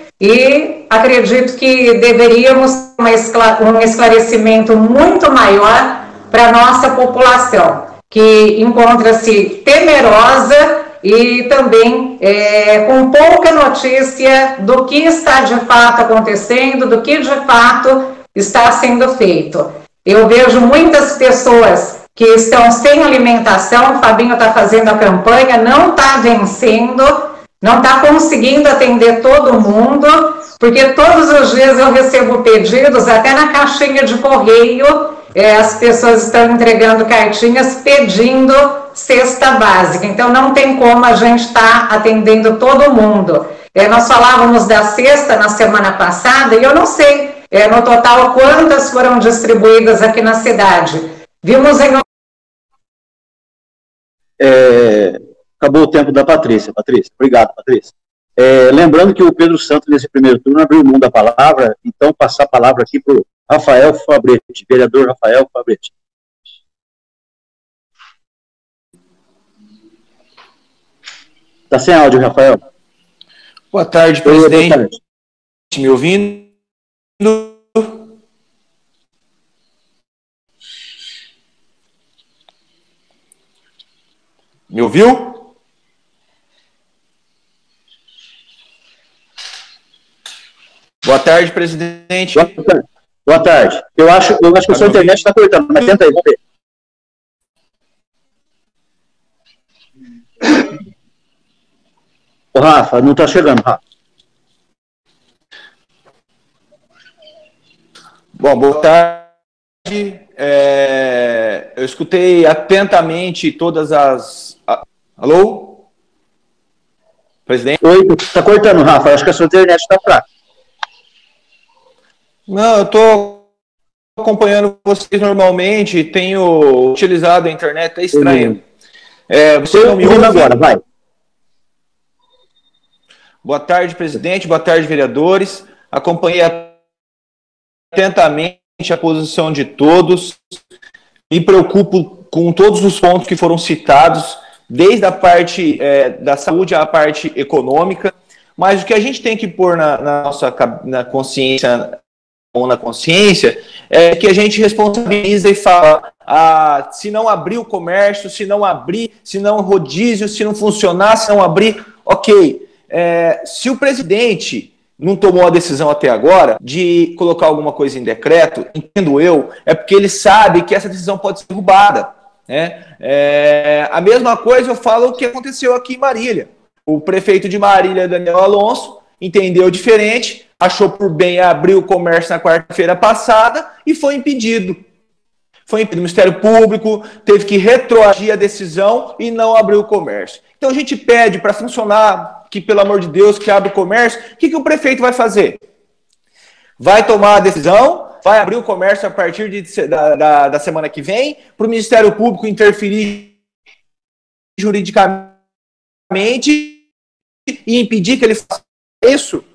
e acredito que deveríamos ter um esclarecimento muito maior para a nossa população, que encontra-se temerosa e também é, com pouca notícia do que está de fato acontecendo, do que de fato está sendo feito. Eu vejo muitas pessoas que estão sem alimentação, o Fabinho está fazendo a campanha, não está vencendo, não está conseguindo atender todo mundo, porque todos os dias eu recebo pedidos, até na caixinha de correio, é, as pessoas estão entregando cartinhas pedindo cesta básica. Então, não tem como a gente estar tá atendendo todo mundo. É, nós falávamos da cesta na semana passada, e eu não sei, é, no total, quantas foram distribuídas aqui na cidade. Vimos em... É, acabou o tempo da Patrícia. Patrícia, obrigado, Patrícia. É, lembrando que o Pedro Santos, nesse primeiro turno, abriu mão da palavra, então passar a palavra aqui para o Rafael Fabretti, vereador Rafael Fabretti. Está sem áudio, Rafael. Boa tarde, presidente. Boa tarde. Me ouvindo? Me ouviu? Boa tarde, presidente. Boa tarde. Boa tarde. Eu acho, eu acho que a sua internet está cortando, mas tenta aí, vamos ver. Ô, Rafa, não está chegando, Rafa. Bom, boa tarde. É, eu escutei atentamente todas as... Alô? Presidente? Oi, está cortando, Rafa. Eu acho que a sua internet está fraca. Não, eu estou acompanhando vocês normalmente, tenho utilizado a internet, é estranho. É, você não me ouve agora, vai. Boa tarde, presidente, boa tarde, vereadores. Acompanhei atentamente a posição de todos, me preocupo com todos os pontos que foram citados, desde a parte é, da saúde à parte econômica, mas o que a gente tem que pôr na, na nossa na consciência... ou na consciência, é que a gente responsabiliza e fala, ah, se não abrir o comércio, se não abrir, se não rodízio, se não funcionar, se não abrir, ok. É, se o presidente não tomou a decisão até agora de colocar alguma coisa em decreto, entendo eu, é porque ele sabe que essa decisão pode ser derrubada. Né? É, a mesma coisa eu falo o que aconteceu aqui em Marília. O prefeito de Marília, Daniel Alonso, entendeu diferente, achou por bem abrir o comércio na quarta-feira passada e foi impedido. Foi impedido. O Ministério Público teve que retroagir a decisão e não abrir o comércio. Então a gente pede para funcionar que, pelo amor de Deus, que abre o comércio, o que, que o prefeito vai fazer? Vai tomar a decisão, vai abrir o comércio a partir de, da, da, da semana que vem, para o Ministério Público interferir juridicamente e impedir que ele faça isso?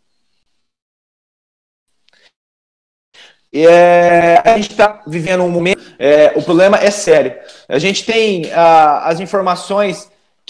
É, a gente está vivendo um momento, é, o problema é sério. A gente tem ah, as informações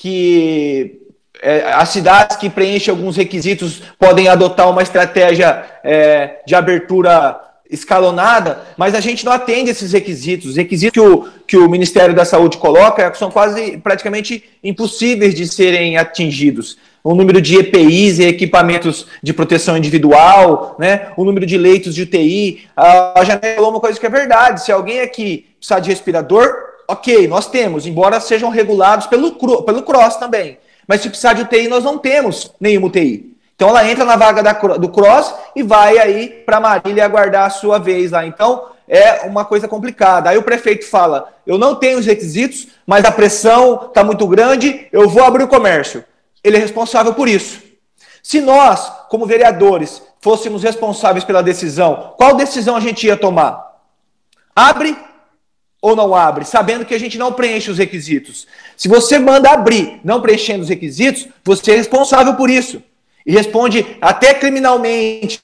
que é, as cidades que preenchem alguns requisitos podem adotar uma estratégia é, de abertura escalonada, mas a gente não atende esses requisitos. Os requisitos que o, que o Ministério da Saúde coloca são quase praticamente impossíveis de serem atingidos. O número de E P Is e equipamentos de proteção individual, né? O número de leitos de U T I. A Janete falou uma coisa que é verdade. Se alguém aqui precisar de respirador, ok, nós temos, embora sejam regulados pelo, pelo C R O S também. Mas se precisar de U T I, nós não temos nenhuma U T I. Então ela entra na vaga da, do C R O S e vai aí para Marília aguardar a sua vez lá. Então é uma coisa complicada. Aí o prefeito fala, eu não tenho os requisitos, mas a pressão está muito grande, eu vou abrir o comércio. Ele é responsável por isso. Se nós, como vereadores, fôssemos responsáveis pela decisão, qual decisão a gente ia tomar? Abre ou não abre? Sabendo que a gente não preenche os requisitos. Se você manda abrir, não preenchendo os requisitos, você é responsável por isso. E responde até criminalmente.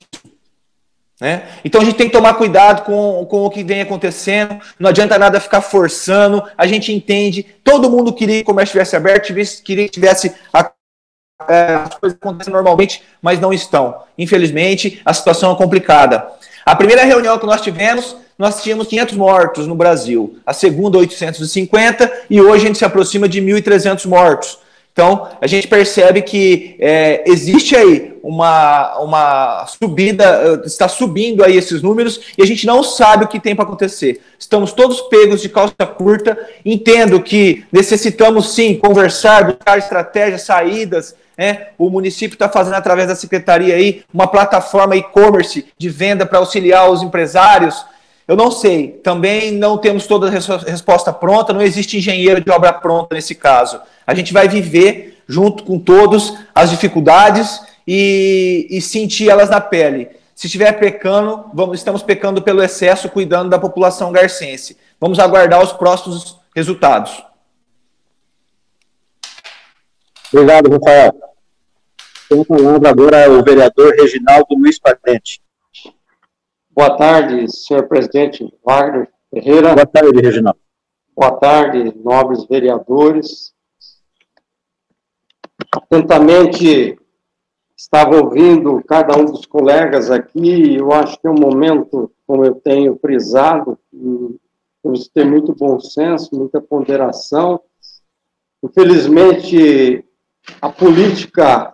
Né? Então a gente tem que tomar cuidado com, com o que vem acontecendo. Não adianta nada ficar forçando. A gente entende. Todo mundo queria que o comércio estivesse aberto, queria que tivesse a as coisas acontecem normalmente, mas não estão. Infelizmente, a situação é complicada. A primeira reunião que nós tivemos, nós tínhamos quinhentos mortos no Brasil. A segunda, oitocentos e cinquenta, e hoje a gente se aproxima de mil e trezentos mortos. Então, a gente percebe que é, existe aí uma, uma subida, está subindo aí esses números, e a gente não sabe o que tem para acontecer. Estamos todos pegos de calça curta. Entendo que necessitamos, sim, conversar, buscar estratégias, saídas. É, o município está fazendo, através da secretaria, aí, uma plataforma e-commerce de venda para auxiliar os empresários. Eu não sei, também não temos toda a resposta pronta, não existe engenheiro de obra pronta nesse caso. A gente vai viver, junto com todos, as dificuldades e, e sentir elas na pele. Se estiver pecando, vamos, estamos pecando pelo excesso, cuidando da população garcense. Vamos aguardar os próximos resultados. Obrigado, Rafael. Tem a palavra agora o vereador Reginaldo Luiz Patente. Boa tarde, senhor presidente Wagner Ferreira. Boa tarde, Reginaldo. Boa tarde, nobres vereadores. Atentamente estava ouvindo cada um dos colegas aqui, eu acho que é um momento, como eu tenho frisado, temos que ter muito bom senso, muita ponderação. Infelizmente, a política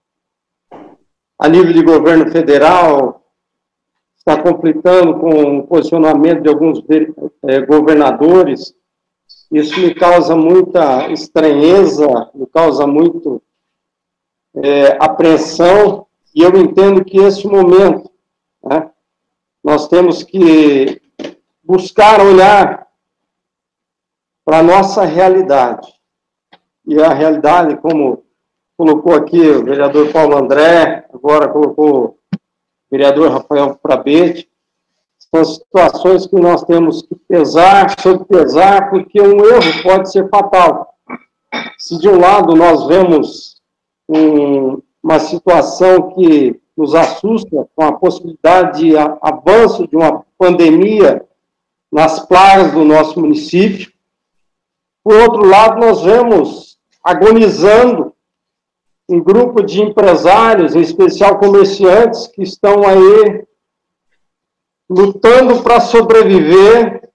a nível de governo federal está conflitando com o posicionamento de alguns eh, governadores. Isso me causa muita estranheza, me causa muito eh, apreensão, e eu entendo que esse momento, né, nós temos que buscar olhar para a nossa realidade. E a realidade, como colocou aqui o vereador Paulo André, agora colocou o vereador Rafael Prabete, são situações que nós temos que pesar, sobre pesar, porque um erro pode ser fatal. Se de um lado nós vemos um, uma situação que nos assusta, com a possibilidade de a, avanço de uma pandemia nas pragas do nosso município, por outro lado nós vemos agonizando um grupo de empresários, em especial comerciantes, que estão aí lutando para sobreviver,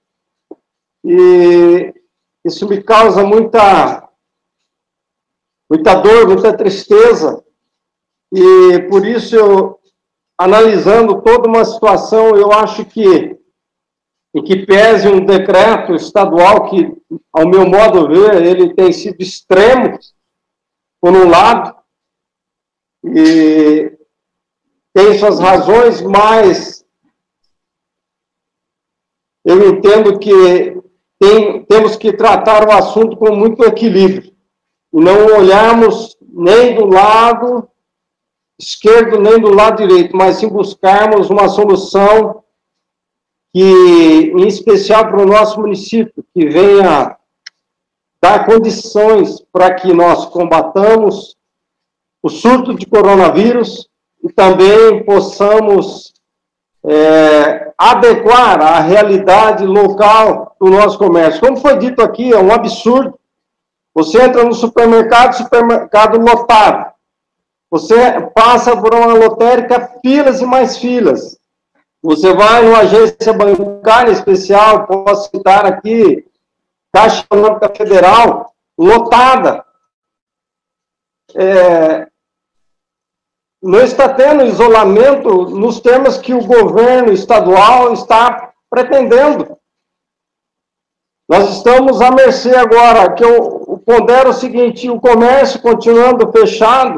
e isso me causa muita, muita dor, muita tristeza, e por isso eu, analisando toda uma situação, eu acho que, em que pese um decreto estadual que, ao meu modo de ver, ele tem sido extremo, por um lado, e tem suas razões, mas eu entendo que tem, temos que tratar o assunto com muito equilíbrio, e não olharmos nem do lado esquerdo, nem do lado direito, mas sim buscarmos uma solução que, em especial para o nosso município, que venha dar condições para que nós combatamos o surto de coronavírus e também possamos é, adequar a realidade local do nosso comércio. Como foi dito aqui, é um absurdo. Você entra no supermercado, supermercado lotado. Você passa por uma lotérica, filas e mais filas. Você vai numa agência bancária especial, posso citar aqui, Caixa Econômica Federal, lotada. É, não está tendo isolamento nos termos que o governo estadual está pretendendo. Nós estamos à mercê agora, que eu, eu pondero o seguinte, o comércio continuando fechado,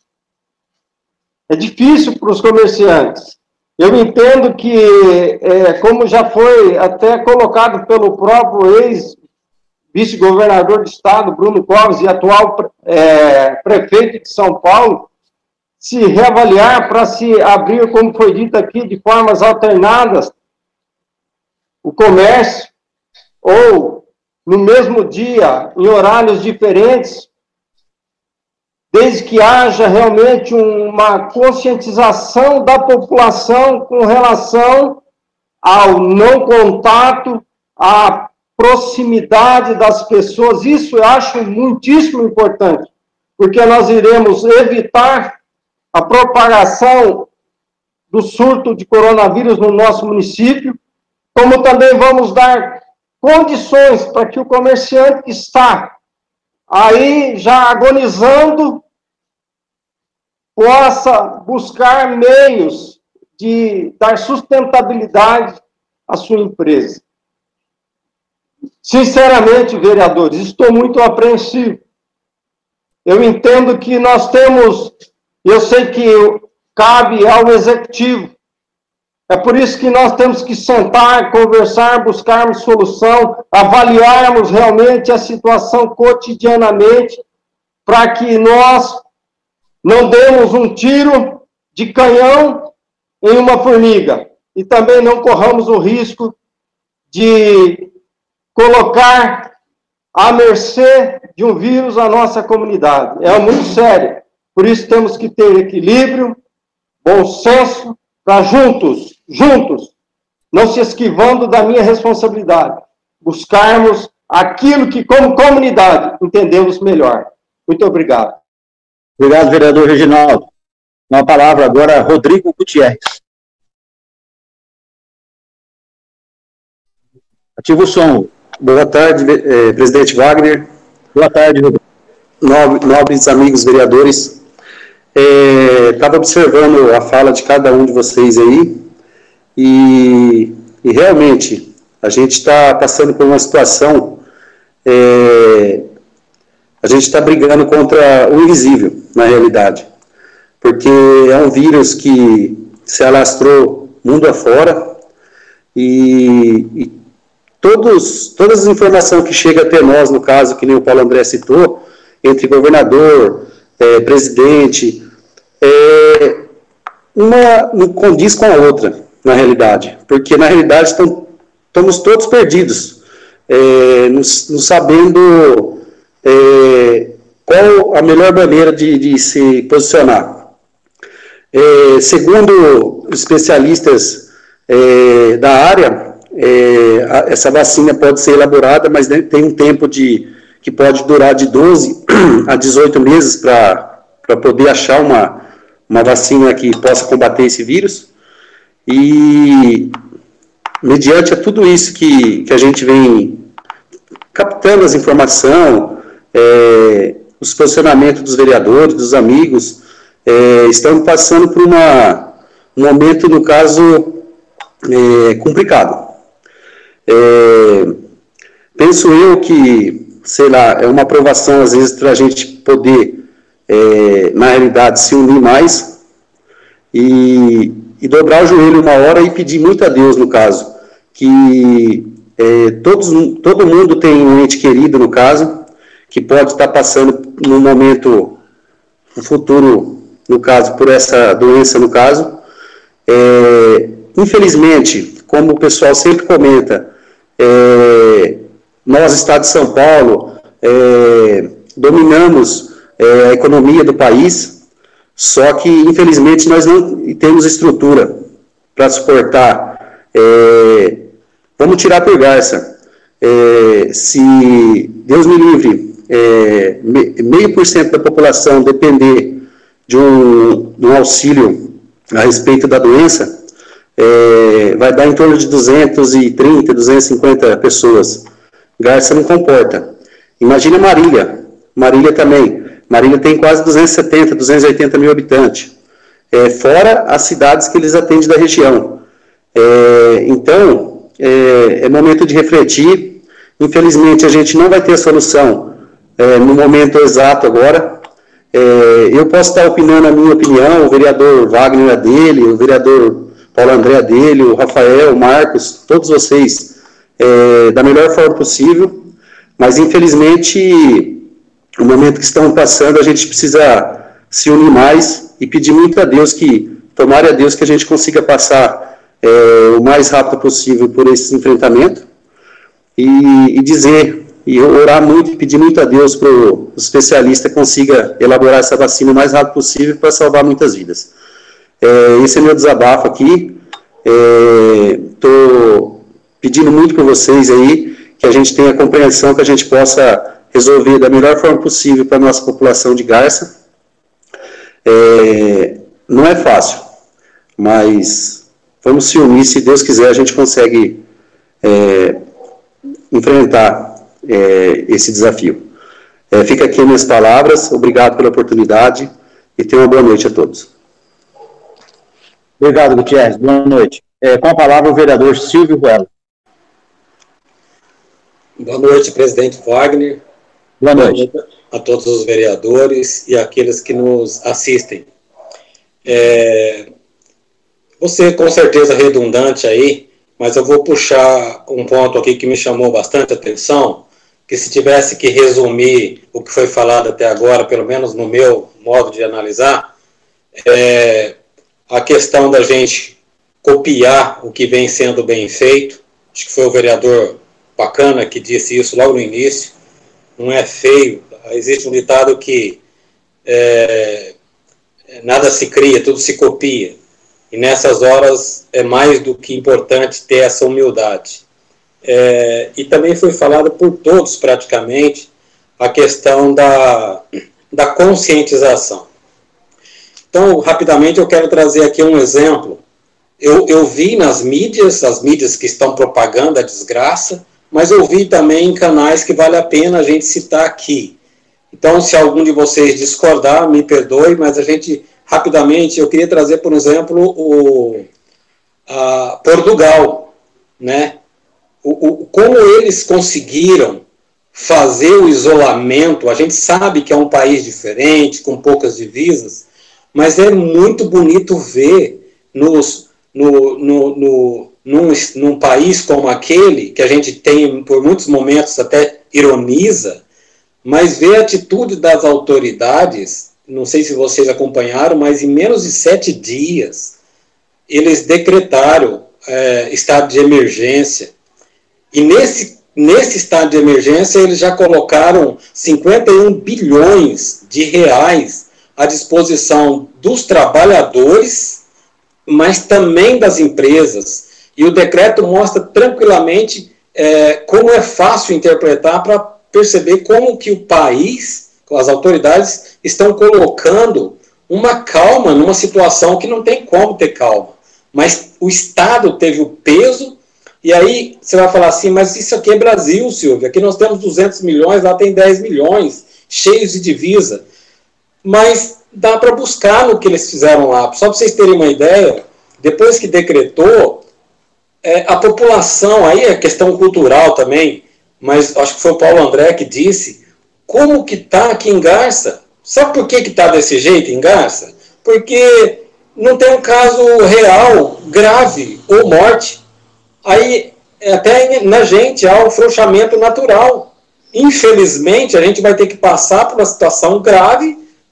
é difícil para os comerciantes. Eu entendo que, é, como já foi até colocado pelo próprio ex-vice-governador de Estado, Bruno Covas, e atual é, prefeito de São Paulo, se reavaliar para se abrir, como foi dito aqui, de formas alternadas, o comércio, ou no mesmo dia, em horários diferentes, desde que haja realmente uma conscientização da população com relação ao não contato, à proximidade das pessoas. Isso eu acho muitíssimo importante, porque nós iremos evitar a propagação do surto de coronavírus no nosso município, como também vamos dar condições para que o comerciante que está aí já agonizando possa buscar meios de dar sustentabilidade à sua empresa. Sinceramente, vereadores, estou muito apreensivo. Eu entendo que nós temos, eu sei que cabe ao executivo, é por isso que nós temos que sentar, conversar, buscarmos solução, avaliarmos realmente a situação cotidianamente, para que nós não demos um tiro de canhão em uma formiga e também não corramos o risco de colocar à mercê de um vírus a nossa comunidade. É muito sério. Por isso temos que ter equilíbrio, bom senso, para juntos, juntos, não se esquivando da minha responsabilidade, buscarmos aquilo que, como comunidade, entendemos melhor. Muito obrigado. Obrigado, vereador Reginaldo. Uma palavra agora, Rodrigo Gutierrez. Ativa o som. Boa tarde, eh, presidente Wagner. Boa tarde, Rodrigo. Nobres amigos vereadores. Estava é, observando a fala de cada um de vocês aí, e, e realmente a gente está passando por uma situação, é, a gente está brigando contra o invisível, na realidade, porque é um vírus que se alastrou mundo afora, e, e todos, todas as informações que chegam até nós, no caso, que nem o Paulo André citou, entre governador, é, presidente, é, uma não condiz com a outra, na realidade, porque na realidade estão, estamos todos perdidos, é, não, não sabendo é, qual a melhor maneira de, de se posicionar. É, segundo especialistas é, da área, é, a, essa vacina pode ser elaborada, mas tem um tempo de, que pode durar de doze a dezoito meses para para poder achar uma, uma vacina que possa combater esse vírus, e mediante a tudo isso que, que a gente vem captando as informações, é, os posicionamentos dos vereadores, dos amigos, é, estamos passando por uma, um momento, no caso, é, complicado. É, penso eu que, sei lá, é uma aprovação, às vezes, para a gente poder É, na realidade, se unir mais e, e dobrar o joelho uma hora e pedir muito a Deus, no caso, que é, todos, todo mundo tem um ente querido, no caso, que pode estar passando num momento o futuro, no caso, por essa doença, no caso. É, infelizmente, como o pessoal sempre comenta, é, nós, Estado de São Paulo, é, dominamos é, a economia do país, só que, infelizmente, nós não temos estrutura para suportar. É, vamos tirar por Garça. É, se Deus me livre, é, meio por cento da população depender de um, de um auxílio a respeito da doença, é, vai dar em torno de duzentas e trinta, duzentas e cinquenta pessoas. Garça não comporta. Imagina Marília. Marília também. Marília tem quase duzentos e setenta, duzentos e oitenta mil habitantes. É, fora as cidades que eles atendem da região. É, então, é, é momento de refletir. Infelizmente, a gente não vai ter a solução é, no momento exato agora. É, eu posso estar opinando a minha opinião, o vereador Wagner a dele, o vereador Paulo André a dele, o Rafael, o Marcos, todos vocês, é, da melhor forma possível, mas infelizmente, no momento que estamos passando, a gente precisa se unir mais e pedir muito a Deus que, tomara a Deus que a gente consiga passar é, o mais rápido possível por esse enfrentamento e, e dizer, e orar muito e pedir muito a Deus para o especialista consiga elaborar essa vacina o mais rápido possível para salvar muitas vidas. É, esse é meu desabafo aqui. Estou é, pedindo muito por vocês aí, que a gente tenha compreensão, que a gente possa resolver da melhor forma possível para a nossa população de Garça. É, não é fácil, mas vamos se unir, se Deus quiser a gente consegue é, enfrentar É, esse desafio. É, fica aqui minhas palavras, obrigado pela oportunidade e tenha uma boa noite a todos. Obrigado, Gutierrez, boa noite. É, com a palavra o vereador Silvio Ruela. Boa noite, presidente Wagner. Boa noite. Boa noite a todos os vereadores e aqueles que nos assistem. É, você com certeza redundante aí, mas eu vou puxar um ponto aqui que me chamou bastante atenção, que se tivesse que resumir o que foi falado até agora, pelo menos no meu modo de analisar, é a questão da gente copiar o que vem sendo bem feito. Acho que foi o vereador Bacana que disse isso logo no início. Não é feio. Existe um ditado que é, nada se cria, tudo se copia. E nessas horas é mais do que importante ter essa humildade. É, e também foi falado por todos praticamente a questão da, da conscientização. Então, rapidamente eu quero trazer aqui um exemplo. Eu, eu vi nas mídias, as mídias que estão propagando a desgraça, mas eu vi também em canais que vale a pena a gente citar aqui. Então, se algum de vocês discordar, me perdoe, mas a gente, rapidamente, eu queria trazer, por exemplo, o a Portugal, né? O, o, como eles conseguiram fazer o isolamento. A gente sabe que é um país diferente, com poucas divisas, mas é muito bonito ver nos, no, no, no, num, num país como aquele, que a gente tem, por muitos momentos, até ironiza, mas ver a atitude das autoridades. Não sei se vocês acompanharam, mas em menos de sete dias, eles decretaram é, estado de emergência. E nesse, nesse estado de emergência, eles já colocaram cinquenta e um bilhões de reais à disposição dos trabalhadores, mas também das empresas. E o decreto mostra tranquilamente é, como é fácil interpretar para perceber como que o país, as autoridades, estão colocando uma calma numa situação que não tem como ter calma. Mas o Estado teve o peso. E aí você vai falar assim, mas isso aqui é Brasil, Silvio. Aqui nós temos duzentos milhões, lá tem dez milhões, cheios de divisa. Mas dá para buscar no que eles fizeram lá. Só para vocês terem uma ideia, depois que decretou, é, a população, aí é questão cultural também, mas acho que foi o Paulo André que disse, como que está aqui em Garça? Sabe por que está desse jeito em Garça? Porque não tem um caso real, grave, ou morte. Aí, até na gente, há um afrouxamento natural. Infelizmente, a gente vai ter que passar por uma situação grave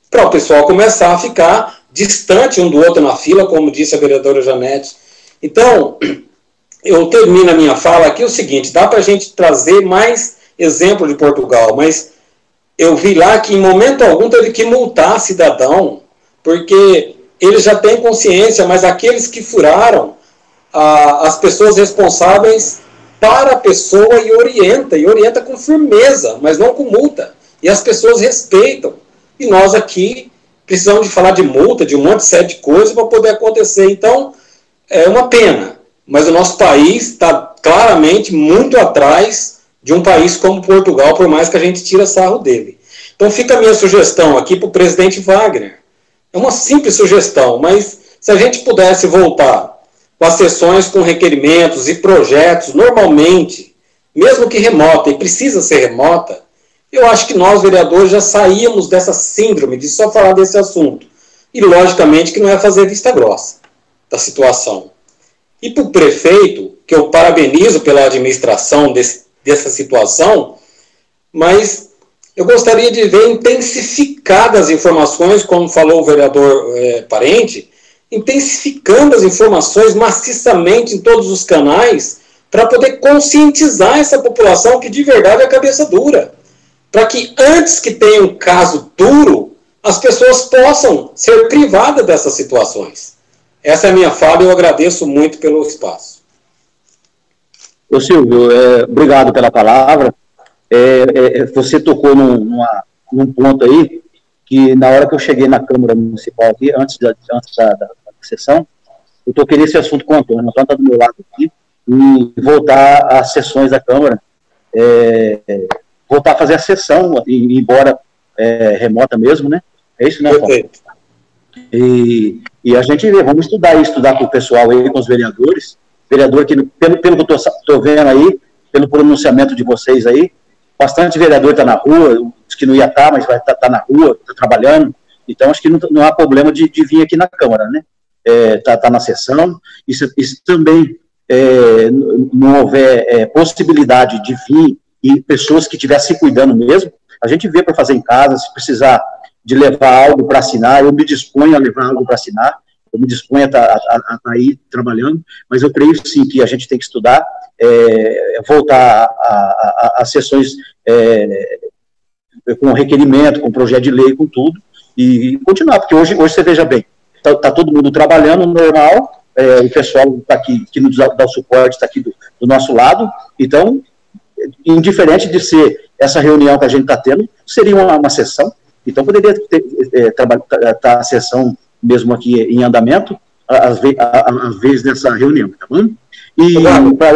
para o pessoal começar a ficar distante um do outro na fila, como disse a vereadora Janete. Então, eu termino a minha fala aqui o seguinte, dá para a gente trazer mais exemplo de Portugal, mas eu vi lá que em momento algum teve que multar cidadão, porque eles já têm consciência, mas aqueles que furaram, a, as pessoas responsáveis para a pessoa e orienta, e orienta com firmeza, mas não com multa. E as pessoas respeitam. E nós aqui precisamos de falar de multa, de um monte de série de coisas para poder acontecer. Então, é uma pena. Mas o nosso país está claramente muito atrás de um país como Portugal, por mais que a gente tire sarro dele. Então fica a minha sugestão aqui para o presidente Wagner. É uma simples sugestão, mas se a gente pudesse voltar com as sessões com requerimentos e projetos, normalmente, mesmo que remota, e precisa ser remota, eu acho que nós, vereadores, já saímos dessa síndrome de só falar desse assunto. E, logicamente, que não é fazer vista grossa da situação. E para o prefeito, que eu parabenizo pela administração desse, dessa situação, mas eu gostaria de ver intensificadas informações, como falou o vereador é, Parente, intensificando as informações maciçamente em todos os canais, para poder conscientizar essa população que de verdade é cabeça dura. Para que antes que tenha um caso duro, as pessoas possam ser privadas dessas situações. Essa é a minha fala e eu agradeço muito pelo espaço. Ô Silvio, é, obrigado pela palavra. É, é, você tocou num, numa, num ponto aí, que na hora que eu cheguei na Câmara Municipal aqui, antes da, antes da, da, da sessão, eu toquei nesse assunto com o Antônio. O Antônio está do meu lado aqui, e voltar às sessões da Câmara, é, voltar a fazer a sessão, e, embora é, remota mesmo, né? É isso, né, Antônio? E, e a gente vamos estudar e estudar com o pessoal aí, com os vereadores, vereador que, pelo, pelo que eu estou vendo aí, pelo pronunciamento de vocês aí, bastante vereador está na rua, diz que não ia estar, tá, mas vai estar tá, tá na rua, está trabalhando, então acho que não, não há problema de, de vir aqui na Câmara, né? Está é, tá na sessão, e se, e se também é, não houver é, possibilidade de vir e pessoas que estivessem se cuidando mesmo, a gente vê para fazer em casa, se precisar de levar algo para assinar, eu me disponho a levar algo para assinar, eu me disponho a estar tá, aí trabalhando, mas eu creio sim que a gente tem que estudar, é, voltar às sessões é, com requerimento, com projeto de lei, com tudo, e continuar, porque hoje, hoje você veja bem, está tá todo mundo trabalhando normal, é, o pessoal está aqui, que nos dá, dá o suporte, está aqui do, do nosso lado, então, indiferente de ser essa reunião que a gente está tendo, seria uma, uma sessão. Então, poderia ter, é, tá, tá a sessão mesmo aqui em andamento, às ve vezes dessa reunião, tá bom? E para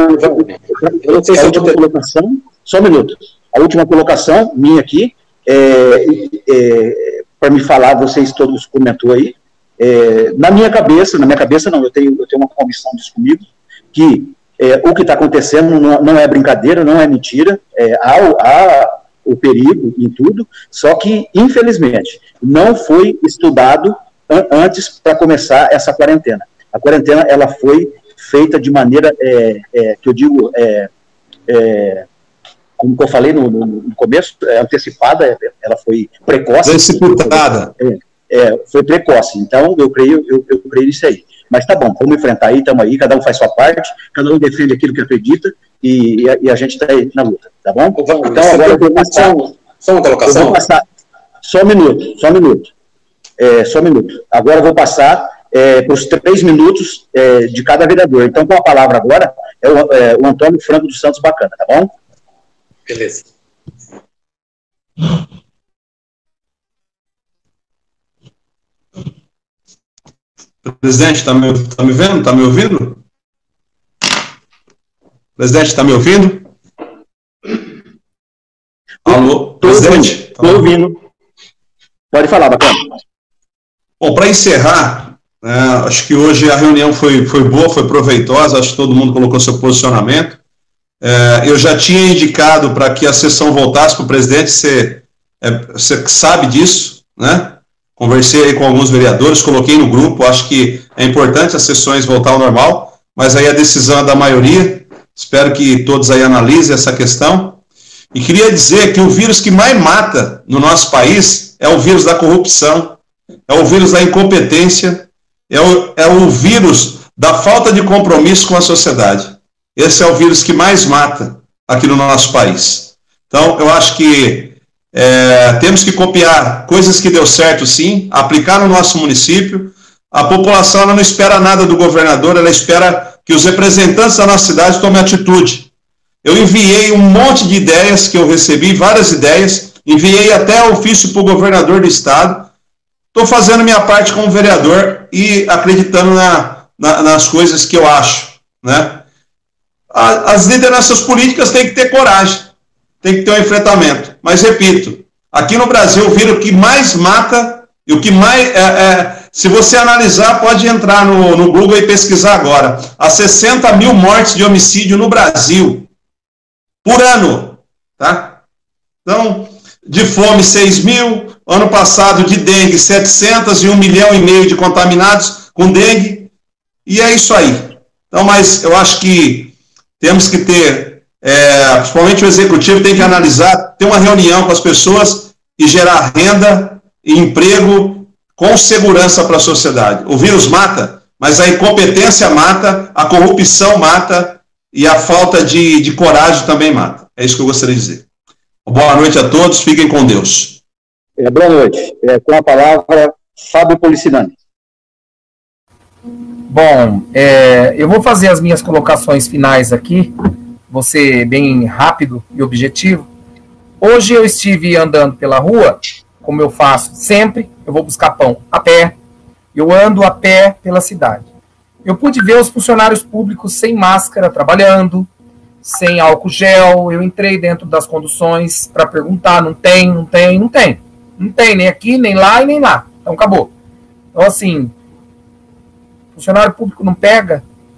a última colocação, só um minuto, a última colocação minha aqui, é, é, para me falar, vocês todos comentou aí, é, na minha cabeça, na minha cabeça não, eu tenho, eu tenho uma comissão disso comigo, que é, o que está acontecendo não, não é brincadeira, não é mentira, é, há, há o perigo em tudo, só que, infelizmente, não foi estudado an antes para começar essa quarentena. A quarentena, ela foi feita de maneira, é, é, que eu digo, é, é, como eu falei no, no, no começo, é, antecipada, ela foi precoce. Precipitada. É, é, foi precoce, então eu creio, eu, eu creio nisso aí. Mas tá bom, vamos enfrentar aí, estamos aí, cada um faz sua parte, cada um defende aquilo que acredita, e, e, a, e a gente está aí na luta, tá bom? Vamos, então agora eu vou passar, só uma colocação? Eu vou passar, só um minuto, só um minuto, é, só um minuto. Agora eu vou passar é, para os três minutos é, de cada vereador. Então, com a palavra agora, é o, é, o Antônio Franco dos Santos Bacana, tá bom? Beleza. Presidente, está me, tá me vendo? Está me ouvindo? Presidente, está me ouvindo? Alô, tô presidente? Estou ouvindo. ouvindo. Pode falar, Bacana. Bom, para encerrar, né, acho que hoje a reunião foi, foi boa, foi proveitosa, acho que todo mundo colocou seu posicionamento. É, eu já tinha indicado para que a sessão voltasse para o presidente, você, é, você sabe disso, né? Conversei aí com alguns vereadores, coloquei no grupo, acho que é importante as sessões voltar ao normal, mas aí a decisão é da maioria, espero que todos aí analisem essa questão. E queria dizer que o vírus que mais mata no nosso país é o vírus da corrupção, é o vírus da incompetência, é o, é o vírus da falta de compromisso com a sociedade. Esse é o vírus que mais mata aqui no nosso país. Então, eu acho que é, temos que copiar coisas que deu certo, sim, aplicar no nosso município. A população ela não espera nada do governador, ela espera que os representantes da nossa cidade tomem atitude. Eu enviei um monte de ideias que eu recebi, várias ideias, enviei até ofício para o governador do estado. Estou fazendo minha parte como vereador e acreditando na, na, nas coisas que eu acho, né? As lideranças políticas têm que ter coragem, tem que ter um enfrentamento. Mas, repito, aqui no Brasil, o vírus que mais mata e o que mais... É, é, se você analisar, pode entrar no, no Google e pesquisar agora. Há sessenta mil mortes de homicídio no Brasil por ano, tá? Então, de fome, seis mil. Ano passado, de dengue, setecentos e um milhão e meio de contaminados com dengue. E é isso aí. Então, mas eu acho que temos que ter, é, principalmente o executivo tem que analisar, ter uma reunião com as pessoas e gerar renda e emprego com segurança para a sociedade. O vírus mata, mas a incompetência mata, a corrupção mata e a falta de, de coragem também mata. É isso que eu gostaria de dizer. Boa noite a todos, fiquem com Deus. É, boa noite. É, com a palavra, Fábio Policinani. Bom, é, eu vou fazer as minhas colocações finais aqui, vou ser bem rápido e objetivo. Hoje eu estive andando pela rua, como eu faço sempre, eu vou buscar pão a pé, eu ando a pé pela cidade. Eu pude ver os funcionários públicos sem máscara trabalhando, sem álcool gel, eu entrei dentro das conduções para perguntar, não tem, não tem, não tem. Não tem, nem aqui, nem lá e nem lá. Então, acabou. Então, assim, funcionário público não pega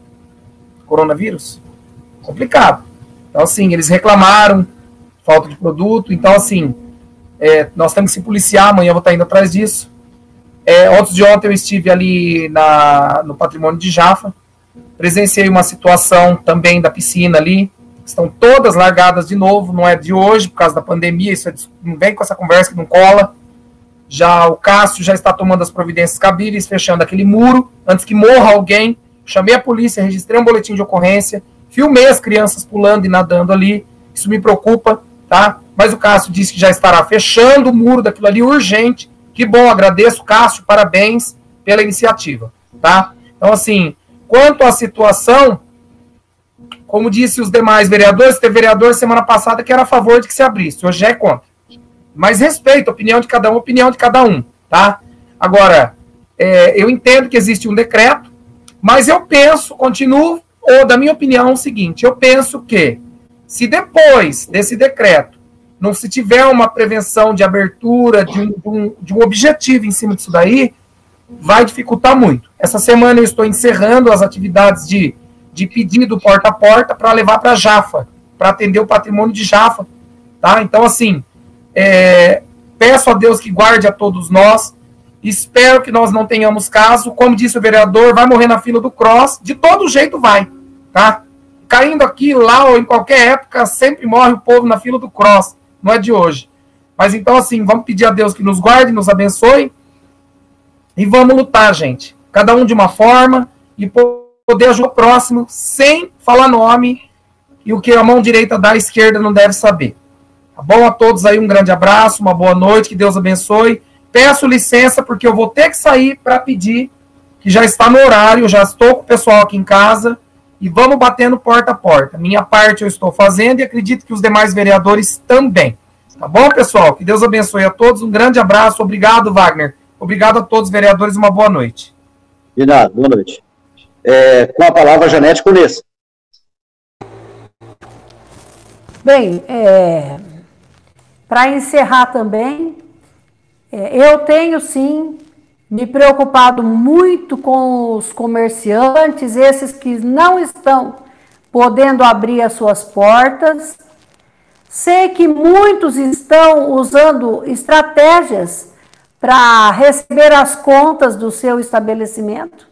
coronavírus? Complicado. Então, assim, eles reclamaram, falta de produto. Então, assim, é, nós temos que se policiar. Amanhã eu vou estar indo atrás disso. É, antes de ontem eu estive ali na, no Patrimônio de Jafa. Presenciei uma situação também da piscina ali. Estão todas largadas de novo, não é de hoje, por causa da pandemia, isso é, não vem com essa conversa que não cola. Já o Cássio já está tomando as providências cabíveis, fechando aquele muro, antes que morra alguém. Chamei a polícia, registrei um boletim de ocorrência, filmei as crianças pulando e nadando ali, isso me preocupa, tá? Mas o Cássio disse que já estará fechando o muro daquilo ali urgente. Que bom, agradeço, Cássio, parabéns pela iniciativa, tá? Então, assim, quanto à situação... Como disse os demais vereadores, teve vereador semana passada que era a favor de que se abrisse, hoje já é contra. Mas respeito a opinião de cada um, a opinião de cada um, tá? Agora, é, eu entendo que existe um decreto, mas eu penso, continuo, ou da minha opinião, o seguinte, eu penso que se depois desse decreto não se tiver uma prevenção de abertura, de um, de um, de um objetivo em cima disso daí, vai dificultar muito. Essa semana eu estou encerrando as atividades de de pedido porta a porta para levar para Jafa, para atender o patrimônio de Jafa, tá? Então, assim, é, peço a Deus que guarde a todos nós, espero que nós não tenhamos caso, como disse o vereador, vai morrer na fila do cross, de todo jeito vai, tá? Caindo aqui, lá ou em qualquer época, sempre morre o povo na fila do cross, não é de hoje. Mas então, assim, vamos pedir a Deus que nos guarde, nos abençoe, e vamos lutar, gente, cada um de uma forma, e por poder ajudar o próximo sem falar nome e o que a mão direita da esquerda não deve saber. Tá bom? A todos aí um grande abraço, uma boa noite, que Deus abençoe. Peço licença porque eu vou ter que sair para pedir, que já está no horário, já estou com o pessoal aqui em casa e vamos batendo porta a porta. Minha parte eu estou fazendo e acredito que os demais vereadores também. Tá bom, pessoal? Que Deus abençoe a todos. Um grande abraço. Obrigado, Wagner. Obrigado a todos os vereadores. Uma boa noite. De nada. Boa noite. É, com a palavra, Janete Cunês. Bem, é, para encerrar também, é, eu tenho sim me preocupado muito com os comerciantes, esses que não estão podendo abrir as suas portas. Sei que muitos estão usando estratégias para receber as contas do seu estabelecimento.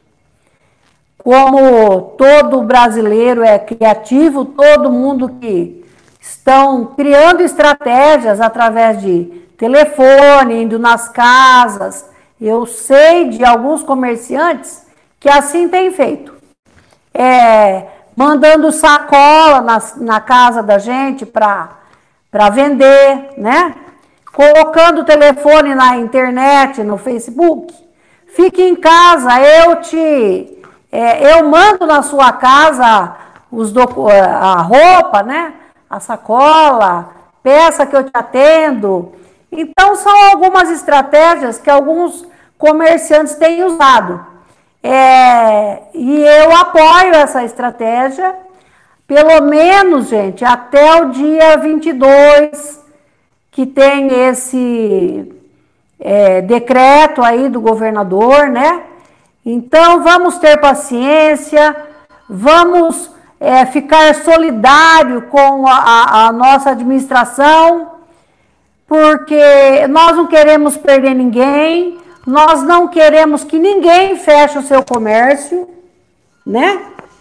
Como todo brasileiro é criativo, todo mundo que estão criando estratégias através de telefone, indo nas casas. Eu sei de alguns comerciantes que assim têm feito. É, mandando sacola na, na casa da gente para vender, né? Colocando o telefone na internet, no Facebook. Fique em casa, eu te... É, eu mando na sua casa os docu- a roupa, né? A sacola, peça que eu te atendo. Então, são algumas estratégias que alguns comerciantes têm usado. É, e eu apoio essa estratégia, pelo menos, gente, até o dia vinte e dois, que tem esse é, decreto aí do governador, né? Então, vamos ter paciência, vamos é, ficar solidário com a, a, a nossa administração, porque nós não queremos perder ninguém, nós não queremos que ninguém feche o seu comércio, né?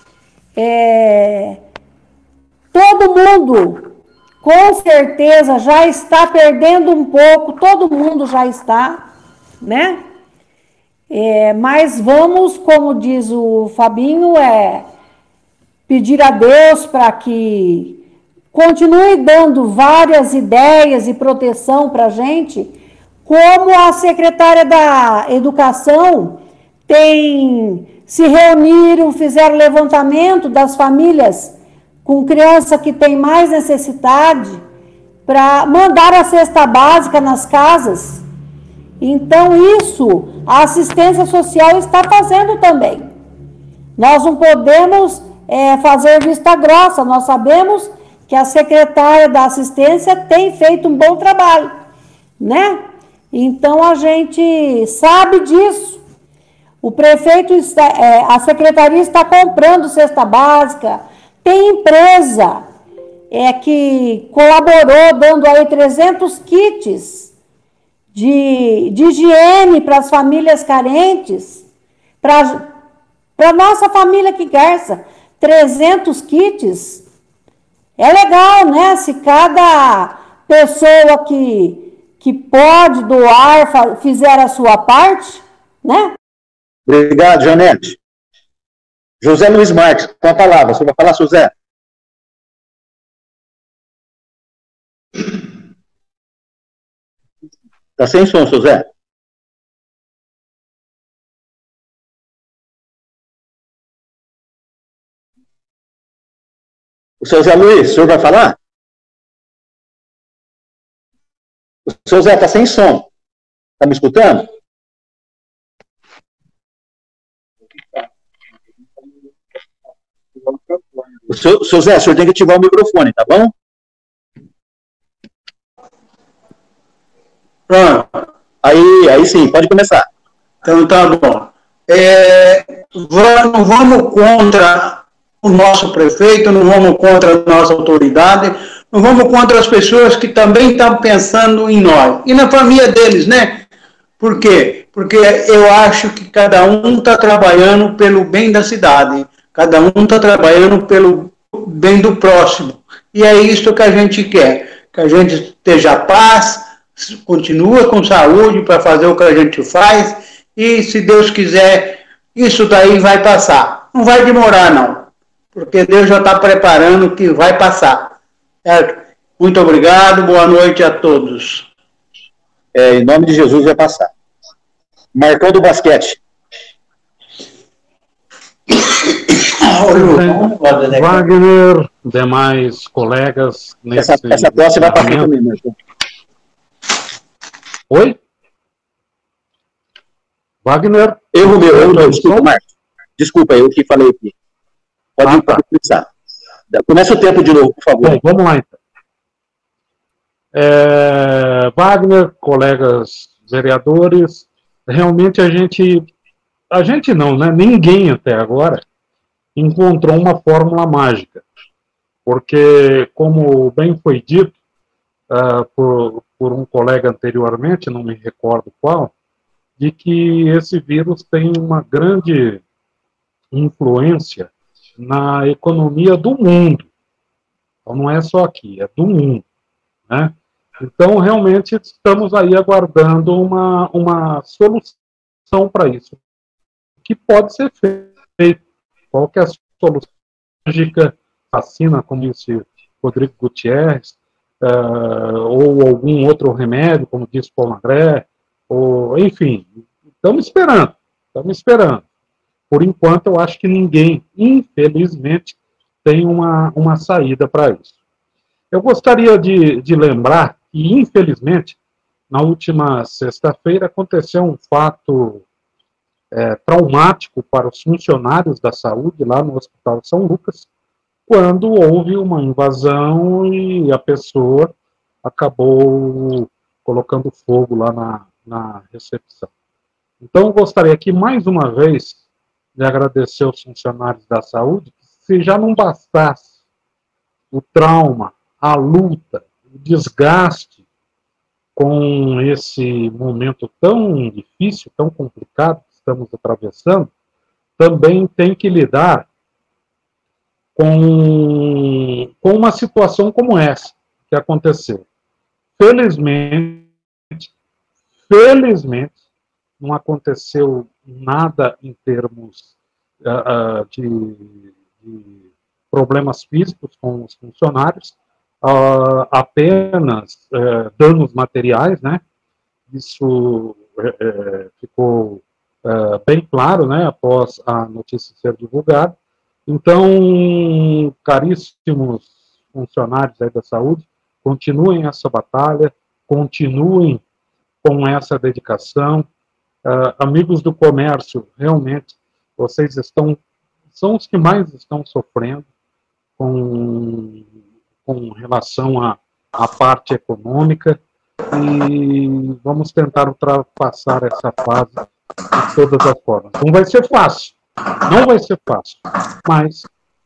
É, todo mundo, com certeza, já está perdendo um pouco, todo mundo já está, né? É, mas vamos, como diz o Fabinho, é pedir a Deus para que continue dando várias ideias e proteção para a gente, como a secretária da Educação tem se reuniram, fizeram levantamento das famílias com criança que tem mais necessidade para mandar a cesta básica nas casas. Então, isso a assistência social está fazendo também. Nós não podemos é, fazer vista grossa, nós sabemos que a secretária da assistência tem feito um bom trabalho, né? Então, a gente sabe disso. O prefeito, está, é, a secretaria está comprando cesta básica, tem empresa é, que colaborou dando aí trezentos kits de, de higiene para as famílias carentes, para a nossa família aqui em Garça, trezentos kits. É legal, né? Se cada pessoa que, que pode doar fizer a sua parte, né? Obrigado, Janete. José Luiz Marques, com a palavra. Você vai falar, José? Está sem som, José. O seu José Luiz, o senhor vai falar? O seu Zé está sem som. Está me escutando? O seu, o seu Zé, o senhor tem que ativar o microfone, tá bom? Pronto. Aí, aí sim, pode começar. Então tá bom. É, não vamos contra o nosso prefeito, não vamos contra a nossa autoridade, não vamos contra as pessoas que também estão pensando em nós. E na família deles, né? Por quê? Porque eu acho que cada um está trabalhando pelo bem da cidade, cada um está trabalhando pelo bem do próximo. E é isso que a gente quer, que a gente esteja paz, continua com saúde para fazer o que a gente faz, e se Deus quiser, isso daí vai passar. Não vai demorar, não, porque Deus já está preparando que vai passar. Certo? Muito obrigado, boa noite a todos. É, em nome de Jesus vai passar. Marcão do basquete. Wagner, demais colegas. Essa, essa tosse vai passar também, Marcão. Oi? Wagner? Erro meu, erro meu, desculpa, Marcos. Desculpa, eu que falei aqui. Pode, ah, tá. pode começar. Começa o tempo de novo, por favor. Bom, vamos lá, então. É, Wagner, colegas vereadores, realmente a gente, a gente não, né? Ninguém até agora encontrou uma fórmula mágica. Porque, como bem foi dito uh, por, por um colega anteriormente, não me recordo qual, de que esse vírus tem uma grande influência na economia do mundo. Então, não é só aqui, é do mundo, né? Então, realmente, estamos aí aguardando uma, uma solução para isso. O que pode ser feito? Qual que é a solução lógica, vacina, como disse Rodrigo Gutierrez, uh, ou algum outro remédio, como disse Paulo André, ou, enfim, estamos esperando, estamos esperando. Por enquanto, eu acho que ninguém, infelizmente, tem uma, uma saída para isso. Eu gostaria de, de lembrar que, infelizmente, na última sexta-feira aconteceu um fato é, traumático para os funcionários da saúde lá no Hospital São Lucas, quando houve uma invasão e a pessoa acabou colocando fogo lá na, na recepção. Então, eu gostaria aqui, mais uma vez, de agradecer aos funcionários da saúde, que se já não bastasse o trauma, a luta, o desgaste com esse momento tão difícil, tão complicado que estamos atravessando, também tem que lidar com, com uma situação como essa que aconteceu. Felizmente, felizmente, não aconteceu nada em termos uh, uh, de, de problemas físicos com os funcionários, uh, apenas uh, danos materiais, né? Isso uh, ficou uh, bem claro, né, após a notícia ser divulgada. Então, caríssimos funcionários aí da saúde, continuem essa batalha, continuem com essa dedicação. Uh, amigos do comércio, realmente, vocês estão, são os que mais estão sofrendo com, com relação à, à parte econômica, e vamos tentar ultrapassar essa fase de todas as formas. Não vai ser fácil, não vai ser fácil, mas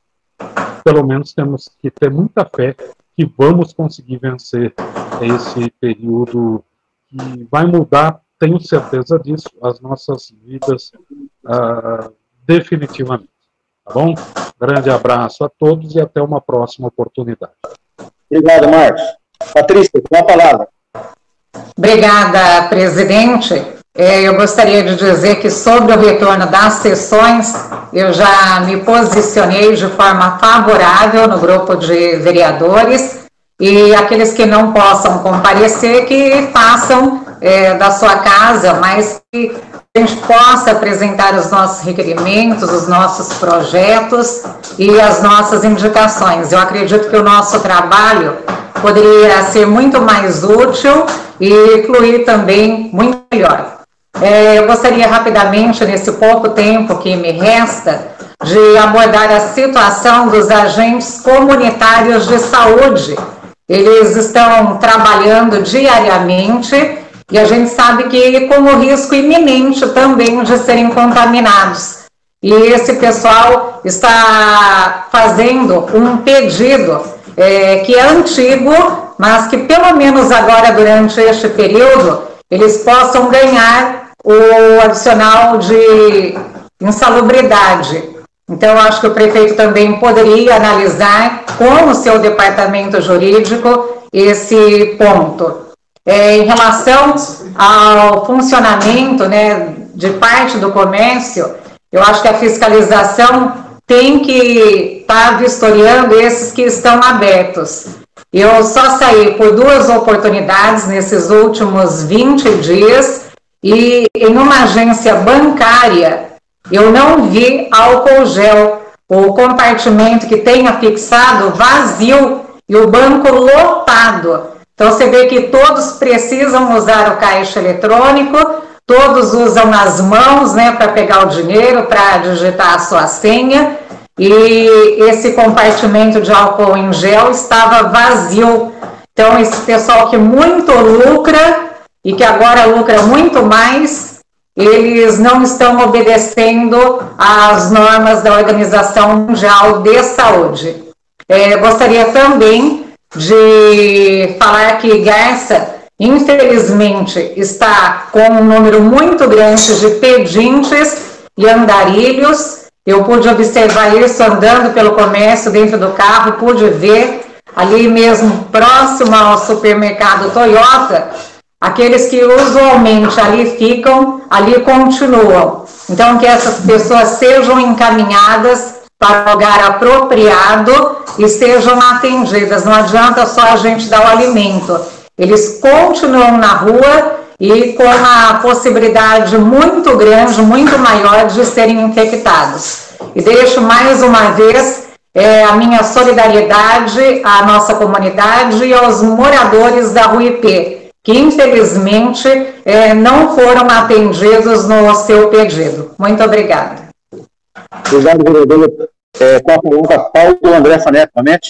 pelo menos temos que ter muita fé que vamos conseguir vencer esse período que vai mudar, tenho certeza disso, as nossas vidas uh, definitivamente. Tá bom? Grande abraço a todos e até uma próxima oportunidade. Obrigado, Marcos. Patrícia, com a palavra. Obrigada, presidente. Eu gostaria de dizer que sobre o retorno das sessões, eu já me posicionei de forma favorável no grupo de vereadores, e aqueles que não possam comparecer, que façam é, da sua casa, mas que a gente possa apresentar os nossos requerimentos, os nossos projetos e as nossas indicações. Eu acredito que o nosso trabalho poderia ser muito mais útil e fluir também muito melhor. É, eu gostaria rapidamente, nesse pouco tempo que me resta, de abordar a situação dos agentes comunitários de saúde. Eles estão trabalhando diariamente e a gente sabe que com o risco iminente também de serem contaminados. E esse pessoal está fazendo um pedido é, que é antigo, mas que pelo menos agora, durante este período, eles possam ganhar o adicional de insalubridade. Então, eu acho que o prefeito também poderia analisar com o seu departamento jurídico esse ponto. É, em relação ao funcionamento, né, de parte do comércio, eu acho que a fiscalização tem que estar tá vistoriando esses que estão abertos. Eu só saí por duas oportunidades nesses últimos vinte dias e em uma agência bancária eu não vi álcool gel, o compartimento que tenha fixado vazio e o banco lotado. Então você vê que todos precisam usar o caixa eletrônico, todos usam as mãos, né, para pegar o dinheiro, para digitar a sua senha, e esse compartimento de álcool em gel estava vazio. Então esse pessoal que muito lucra e que agora lucra muito mais, eles não estão obedecendo às normas da Organização Mundial de Saúde. É, eu gostaria também de falar que Garça, infelizmente, está com um número muito grande de pedintes e andarilhos. Eu pude observar isso andando pelo comércio dentro do carro, pude ver ali mesmo próximo ao supermercado Toyota, aqueles que usualmente ali ficam, ali continuam. Então, que essas pessoas sejam encaminhadas para o lugar apropriado e sejam atendidas. Não adianta só a gente dar o alimento. Eles continuam na rua e com a possibilidade muito grande, muito maior de serem infectados. E deixo mais uma vez é, a minha solidariedade à nossa comunidade e aos moradores da Rua I P, que infelizmente é, não foram atendidos no seu pedido. Muito obrigada. Obrigado, vereador. É, com a palavra, Paulo André Faneto, novamente.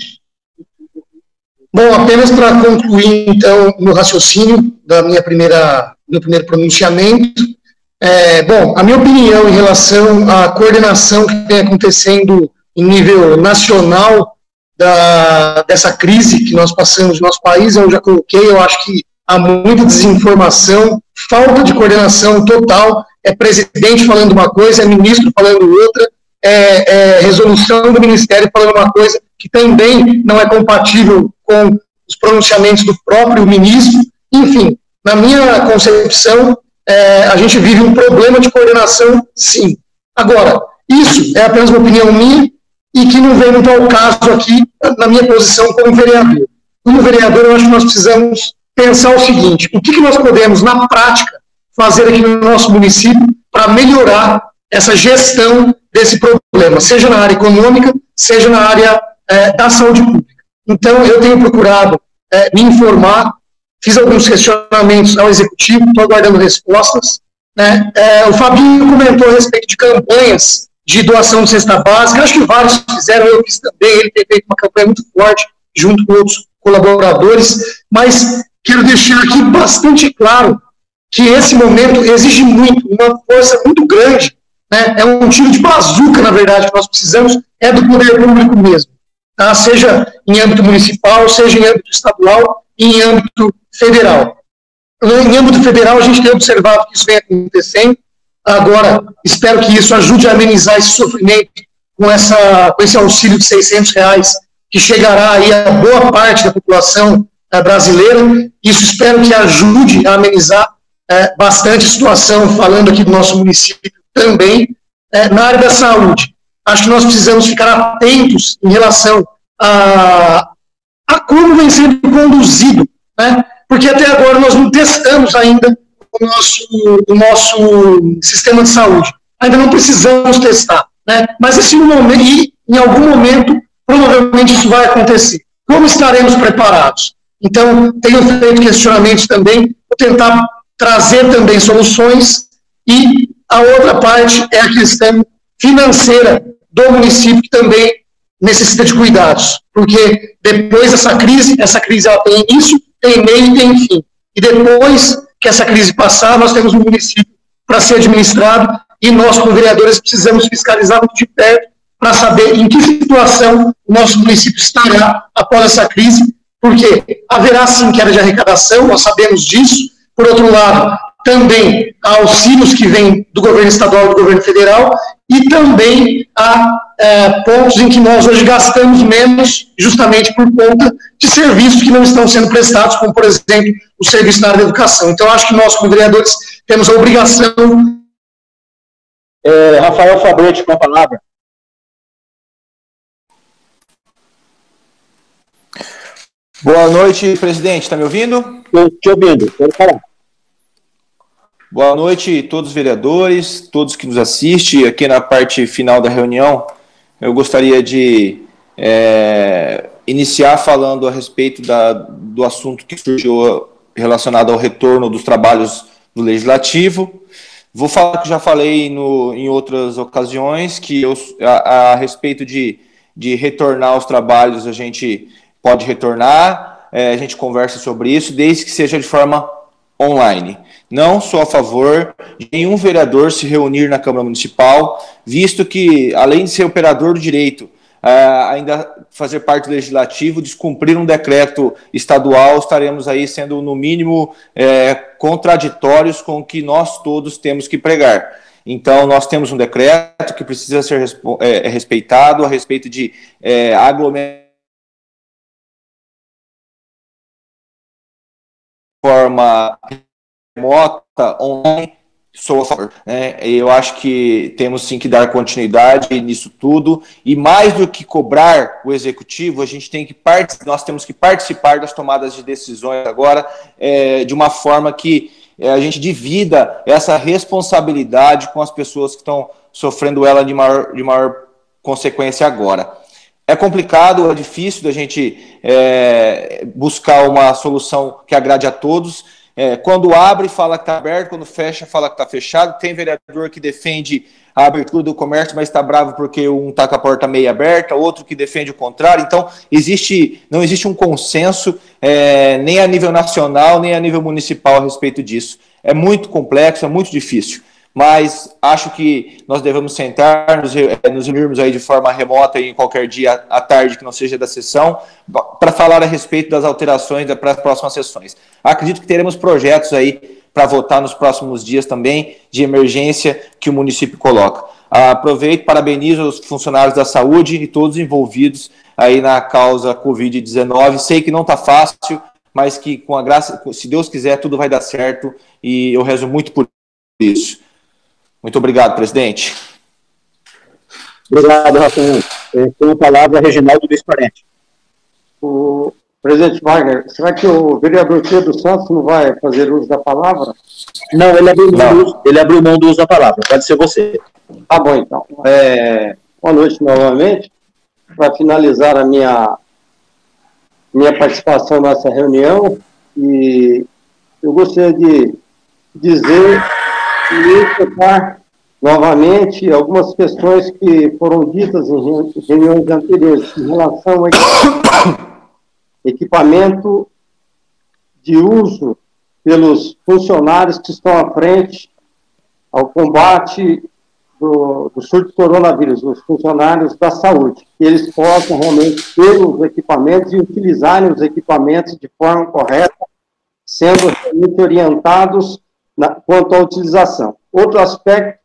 Bom, apenas para concluir, então, no raciocínio da minha primeira, meu primeiro pronunciamento, é, bom, a minha opinião em relação à coordenação que vem acontecendo em nível nacional da, dessa crise que nós passamos no nosso país, eu já coloquei, eu acho que há muita desinformação, falta de coordenação total, é presidente falando uma coisa, é ministro falando outra, é, é resolução do ministério falando uma coisa que também não é compatível com os pronunciamentos do próprio ministro. Enfim, na minha concepção, é, a gente vive um problema de coordenação, sim. Agora, isso é apenas uma opinião minha e que não vem muito ao caso aqui na minha posição como vereador. Como vereador, eu acho que nós precisamos pensar o seguinte: o que, que nós podemos, na prática, fazer aqui no nosso município para melhorar essa gestão desse problema, seja na área econômica, seja na área é, da saúde pública. Então, eu tenho procurado é, me informar, fiz alguns questionamentos ao executivo, estou aguardando respostas. Né? É, o Fabinho comentou a respeito de campanhas de doação de cesta básica, acho que vários fizeram, eu fiz também, ele tem feito uma campanha muito forte, junto com outros colaboradores, mas quero deixar aqui bastante claro que esse momento exige muito, uma força muito grande, né? É um tiro de bazuca, na verdade, que nós precisamos, é do poder público mesmo, tá? Seja em âmbito municipal, seja em âmbito estadual e em âmbito federal. Em âmbito federal, a gente tem observado que isso vem acontecendo, agora espero que isso ajude a amenizar esse sofrimento com, essa, com esse auxílio de seiscentos reais, que chegará aí a boa parte da população é, brasileira. Isso espero que ajude a amenizar é, bastante a situação, falando aqui do nosso município também. É, na área da saúde, acho que nós precisamos ficar atentos em relação a, a como vem sendo conduzido, né? Porque até agora nós não testamos ainda o nosso, o nosso sistema de saúde. Ainda não precisamos testar, né? Mas esse momento, e em algum momento, provavelmente isso vai acontecer. Como estaremos preparados? Então, tenho feito questionamentos também, vou tentar trazer também soluções, e a outra parte é a questão financeira do município, que também necessita de cuidados, porque depois dessa crise, essa crise ela tem início, tem meio e tem fim. E depois que essa crise passar, nós temos um município para ser administrado, e nós, como vereadores, precisamos fiscalizar muito de perto para saber em que situação o nosso município estará após essa crise, porque haverá sim queda de arrecadação, nós sabemos disso. Por outro lado, também há auxílios que vêm do governo estadual e do governo federal, e também há é, pontos em que nós hoje gastamos menos, justamente por conta de serviços que não estão sendo prestados, como, por exemplo, o serviço na área da educação. Então, acho que nós, como vereadores, temos a obrigação... É, Rafael Fabrete, com a palavra. Boa noite, presidente. Está me ouvindo? Estou te ouvindo, quero falar. Boa noite a todos os vereadores, todos que nos assistem. Aqui na parte final da reunião, eu gostaria de é, iniciar falando a respeito da, do assunto que surgiu relacionado ao retorno dos trabalhos do Legislativo. Vou falar que já falei no, em outras ocasiões, que eu, a, a respeito de, de retornar aos trabalhos, a gente pode retornar, é, a gente conversa sobre isso, desde que seja de forma online. Não sou a favor de nenhum vereador se reunir na Câmara Municipal, visto que, além de ser operador do direito, Uh, ainda fazer parte do Legislativo, descumprir um decreto estadual, estaremos aí sendo, no mínimo, é, contraditórios com o que nós todos temos que pregar. Então, nós temos um decreto que precisa ser é, respeitado a respeito de é, aglomeração forma remota, online, sou a favor. Né? Eu acho que temos sim que dar continuidade nisso tudo, e mais do que cobrar o executivo, a gente tem que part... nós temos que participar das tomadas de decisões agora, é, de uma forma que é, a gente divida essa responsabilidade com as pessoas que estão sofrendo ela de maior, de maior consequência agora. É complicado, é difícil da gente é, buscar uma solução que agrade a todos. É, quando abre, fala que está aberto, quando fecha, fala que está fechado. Tem vereador que defende a abertura do comércio, mas está bravo porque um está com a porta meio aberta, outro que defende o contrário. Então, existe, não existe um consenso, é, nem a nível nacional, nem a nível municipal a respeito disso. É muito complexo, é muito difícil. Mas acho que nós devemos sentar, nos, nos reunirmos aí de forma remota em qualquer dia à tarde que não seja da sessão, para falar a respeito das alterações para as próximas sessões. Acredito que teremos projetos aí para votar nos próximos dias também, de emergência que o município coloca. Aproveito, parabenizo os funcionários da saúde e todos envolvidos aí na causa covid dezenove. Sei que não está fácil, mas que com a graça, se Deus quiser, tudo vai dar certo, e eu rezo muito por isso. Muito obrigado, presidente. Obrigado, Rafael. Com a palavra, Reginaldo Luiz Parente. O presidente Wagner, será que o vereador Pedro Santos não vai fazer uso da palavra? Não, ele abriu mão, do uso, ele abriu mão do uso da palavra. Pode ser você. Tá bom, então. É, boa noite novamente. Para finalizar a minha, minha participação nessa reunião, e eu gostaria de dizer e tocar novamente algumas questões que foram ditas em reuniões anteriores em relação ao equipamento de uso pelos funcionários que estão à frente ao combate do, do surto de coronavírus, os funcionários da saúde, que eles possam realmente ter os equipamentos e utilizarem os equipamentos de forma correta, sendo realmente orientados Na, quanto à utilização. Outro aspecto,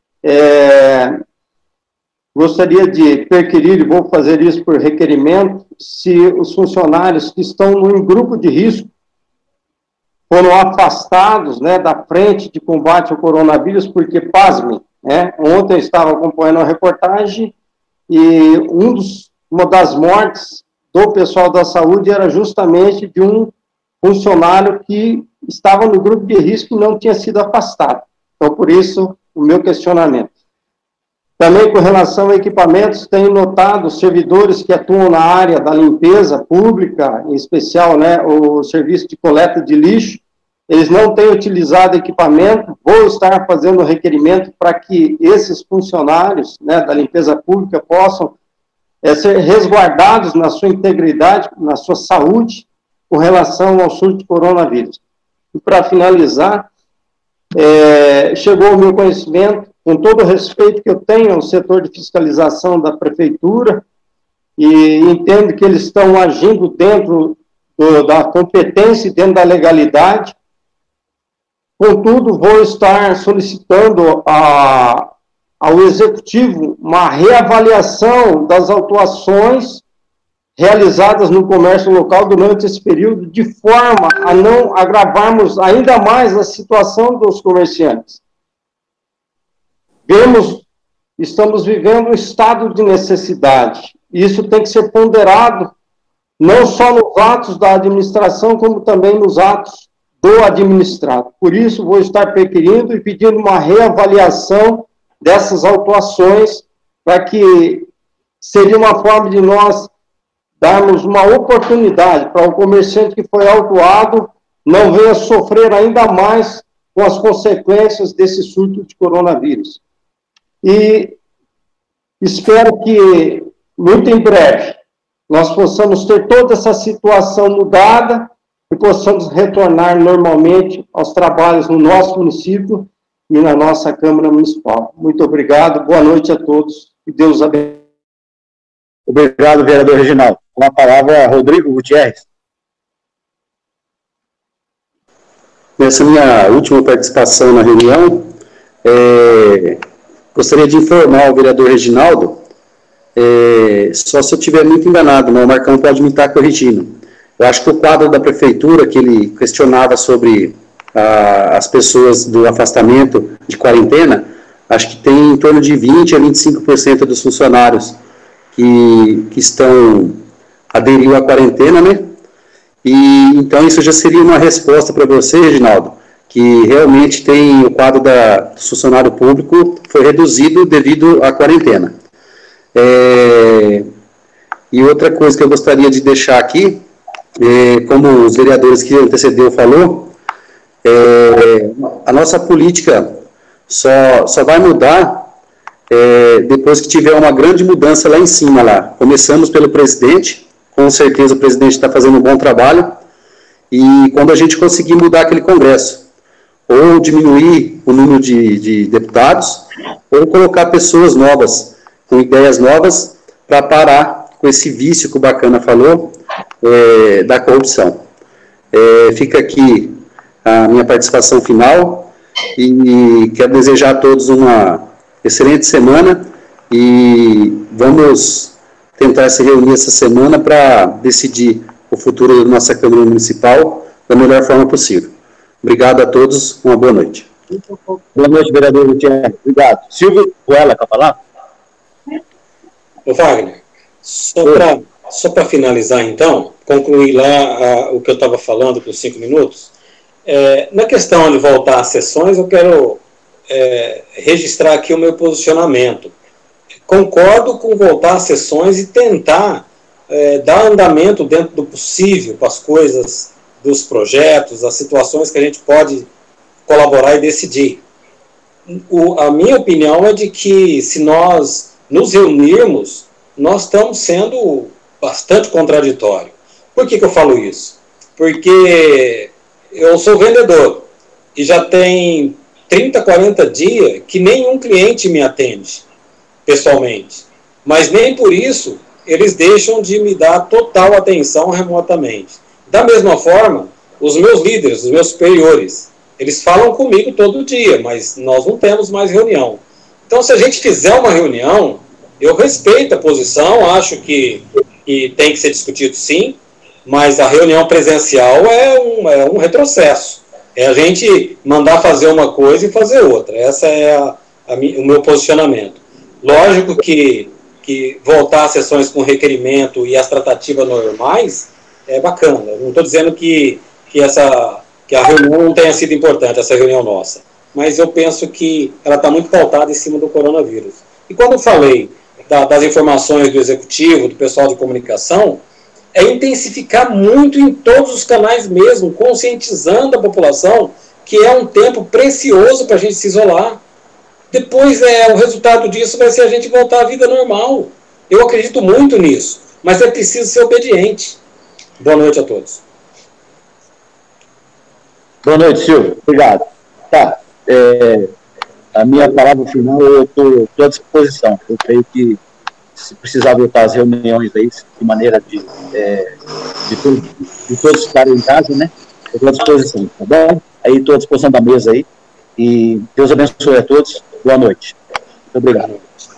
é, gostaria de perquirir, e vou fazer isso por requerimento, se os funcionários que estão em grupo de risco foram afastados, né, da frente de combate ao coronavírus, porque, pasmem, né, ontem eu estava acompanhando uma reportagem e um dos, uma das mortes do pessoal da saúde era justamente de um funcionário que estava no grupo de risco e não tinha sido afastado. Então, por isso, o meu questionamento. Também, com relação a equipamentos, tenho notado servidores que atuam na área da limpeza pública, em especial, né, o serviço de coleta de lixo, eles não têm utilizado equipamento. Vou estar fazendo requerimento para que esses funcionários, né, da limpeza pública possam é, ser resguardados na sua integridade, na sua saúde, com relação ao surto de coronavírus. E, para finalizar, é, chegou ao meu conhecimento, com todo o respeito que eu tenho ao setor de fiscalização da prefeitura, e entendo que eles estão agindo dentro do, da competência e dentro da legalidade. Contudo, vou estar solicitando a, ao Executivo uma reavaliação das autuações realizadas no comércio local durante esse período, de forma a não agravarmos ainda mais a situação dos comerciantes. Vemos, estamos vivendo um estado de necessidade. Isso tem que ser ponderado, não só nos atos da administração, como também nos atos do administrado. Por isso, vou estar requerindo e pedindo uma reavaliação dessas autuações, para que seria uma forma de nós darmos uma oportunidade para o comerciante que foi autuado não venha sofrer ainda mais com as consequências desse surto de coronavírus. E espero que, muito em breve, nós possamos ter toda essa situação mudada e possamos retornar normalmente aos trabalhos no nosso município e na nossa Câmara Municipal. Muito obrigado, boa noite a todos e Deus abençoe. Obrigado, vereador Reginaldo. Com a palavra, Rodrigo Gutierrez. Nessa minha última participação na reunião, é, gostaria de informar o vereador Reginaldo, é, só se eu estiver muito enganado, mas o Marcão pode me estar corrigindo. Eu acho que o quadro da prefeitura, que ele questionava sobre ah, as pessoas do afastamento de quarentena, acho que tem em torno de vinte a vinte e cinco por cento dos funcionários que, que estão aderiu à quarentena, né? E então isso já seria uma resposta para você, Reginaldo, que realmente tem o quadro da, do funcionário público foi reduzido devido à quarentena. É, e outra coisa que eu gostaria de deixar aqui, é, como os vereadores que antecedeu falou, é, a nossa política só, só vai mudar é, depois que tiver uma grande mudança lá em cima. Lá. Começamos pelo presidente, com certeza o presidente está fazendo um bom trabalho, e quando a gente conseguir mudar aquele Congresso, ou diminuir o número de, de deputados, ou colocar pessoas novas, com ideias novas, para parar com esse vício que o Bacana falou, é, da corrupção. É, fica aqui a minha participação final, e quero desejar a todos uma excelente semana, e vamos tentar se reunir essa semana para decidir o futuro da nossa Câmara Municipal da melhor forma possível. Obrigado a todos, uma boa noite. Boa noite, vereador Gutierrez. Obrigado. Silvio, ela quer falar? Ô, Wagner, só para só para finalizar, então, concluir lá a, o que eu estava falando por cinco minutos, é, na questão de voltar às sessões, eu quero é, registrar aqui o meu posicionamento. Concordo com voltar às sessões e tentar é, dar andamento dentro do possível para as coisas, dos projetos, as situações que a gente pode colaborar e decidir. O, a minha opinião é de que, se nós nos reunirmos, nós estamos sendo bastante contraditórios. Por que que eu falo isso? Porque eu sou vendedor e já tem trinta, quarenta dias que nenhum cliente me atende pessoalmente, mas nem por isso eles deixam de me dar total atenção remotamente. Da mesma forma, os meus líderes, os meus superiores, eles falam comigo todo dia, mas nós não temos mais reunião. Então, se a gente fizer uma reunião, eu respeito a posição, acho que, que tem que ser discutido sim, mas a reunião presencial é um, é um retrocesso. É a gente mandar fazer uma coisa e fazer outra. Essa é a, a, o meu posicionamento. Lógico que, que voltar às sessões com requerimento e as tratativas normais é bacana. Eu não estou dizendo que, que, essa, que a reunião não tenha sido importante, essa reunião nossa. Mas eu penso que ela está muito pautada em cima do coronavírus. E quando eu falei da, das informações do executivo, do pessoal de comunicação, é intensificar muito em todos os canais mesmo, conscientizando a população que é um tempo precioso para a gente se isolar. Depois, é, o resultado disso vai ser a gente voltar à vida normal. Eu acredito muito nisso, mas é preciso ser obediente. Boa noite a todos. Boa noite, Silvio. Obrigado. Tá. É, a minha palavra final, eu estou à disposição. Eu creio que, se precisar voltar às reuniões aí, de maneira de, é, de, to, de todos ficarem em casa, né? Eu estou à disposição, tá bom? Aí estou à disposição da mesa aí. E Deus abençoe a todos. Boa noite. Muito obrigado.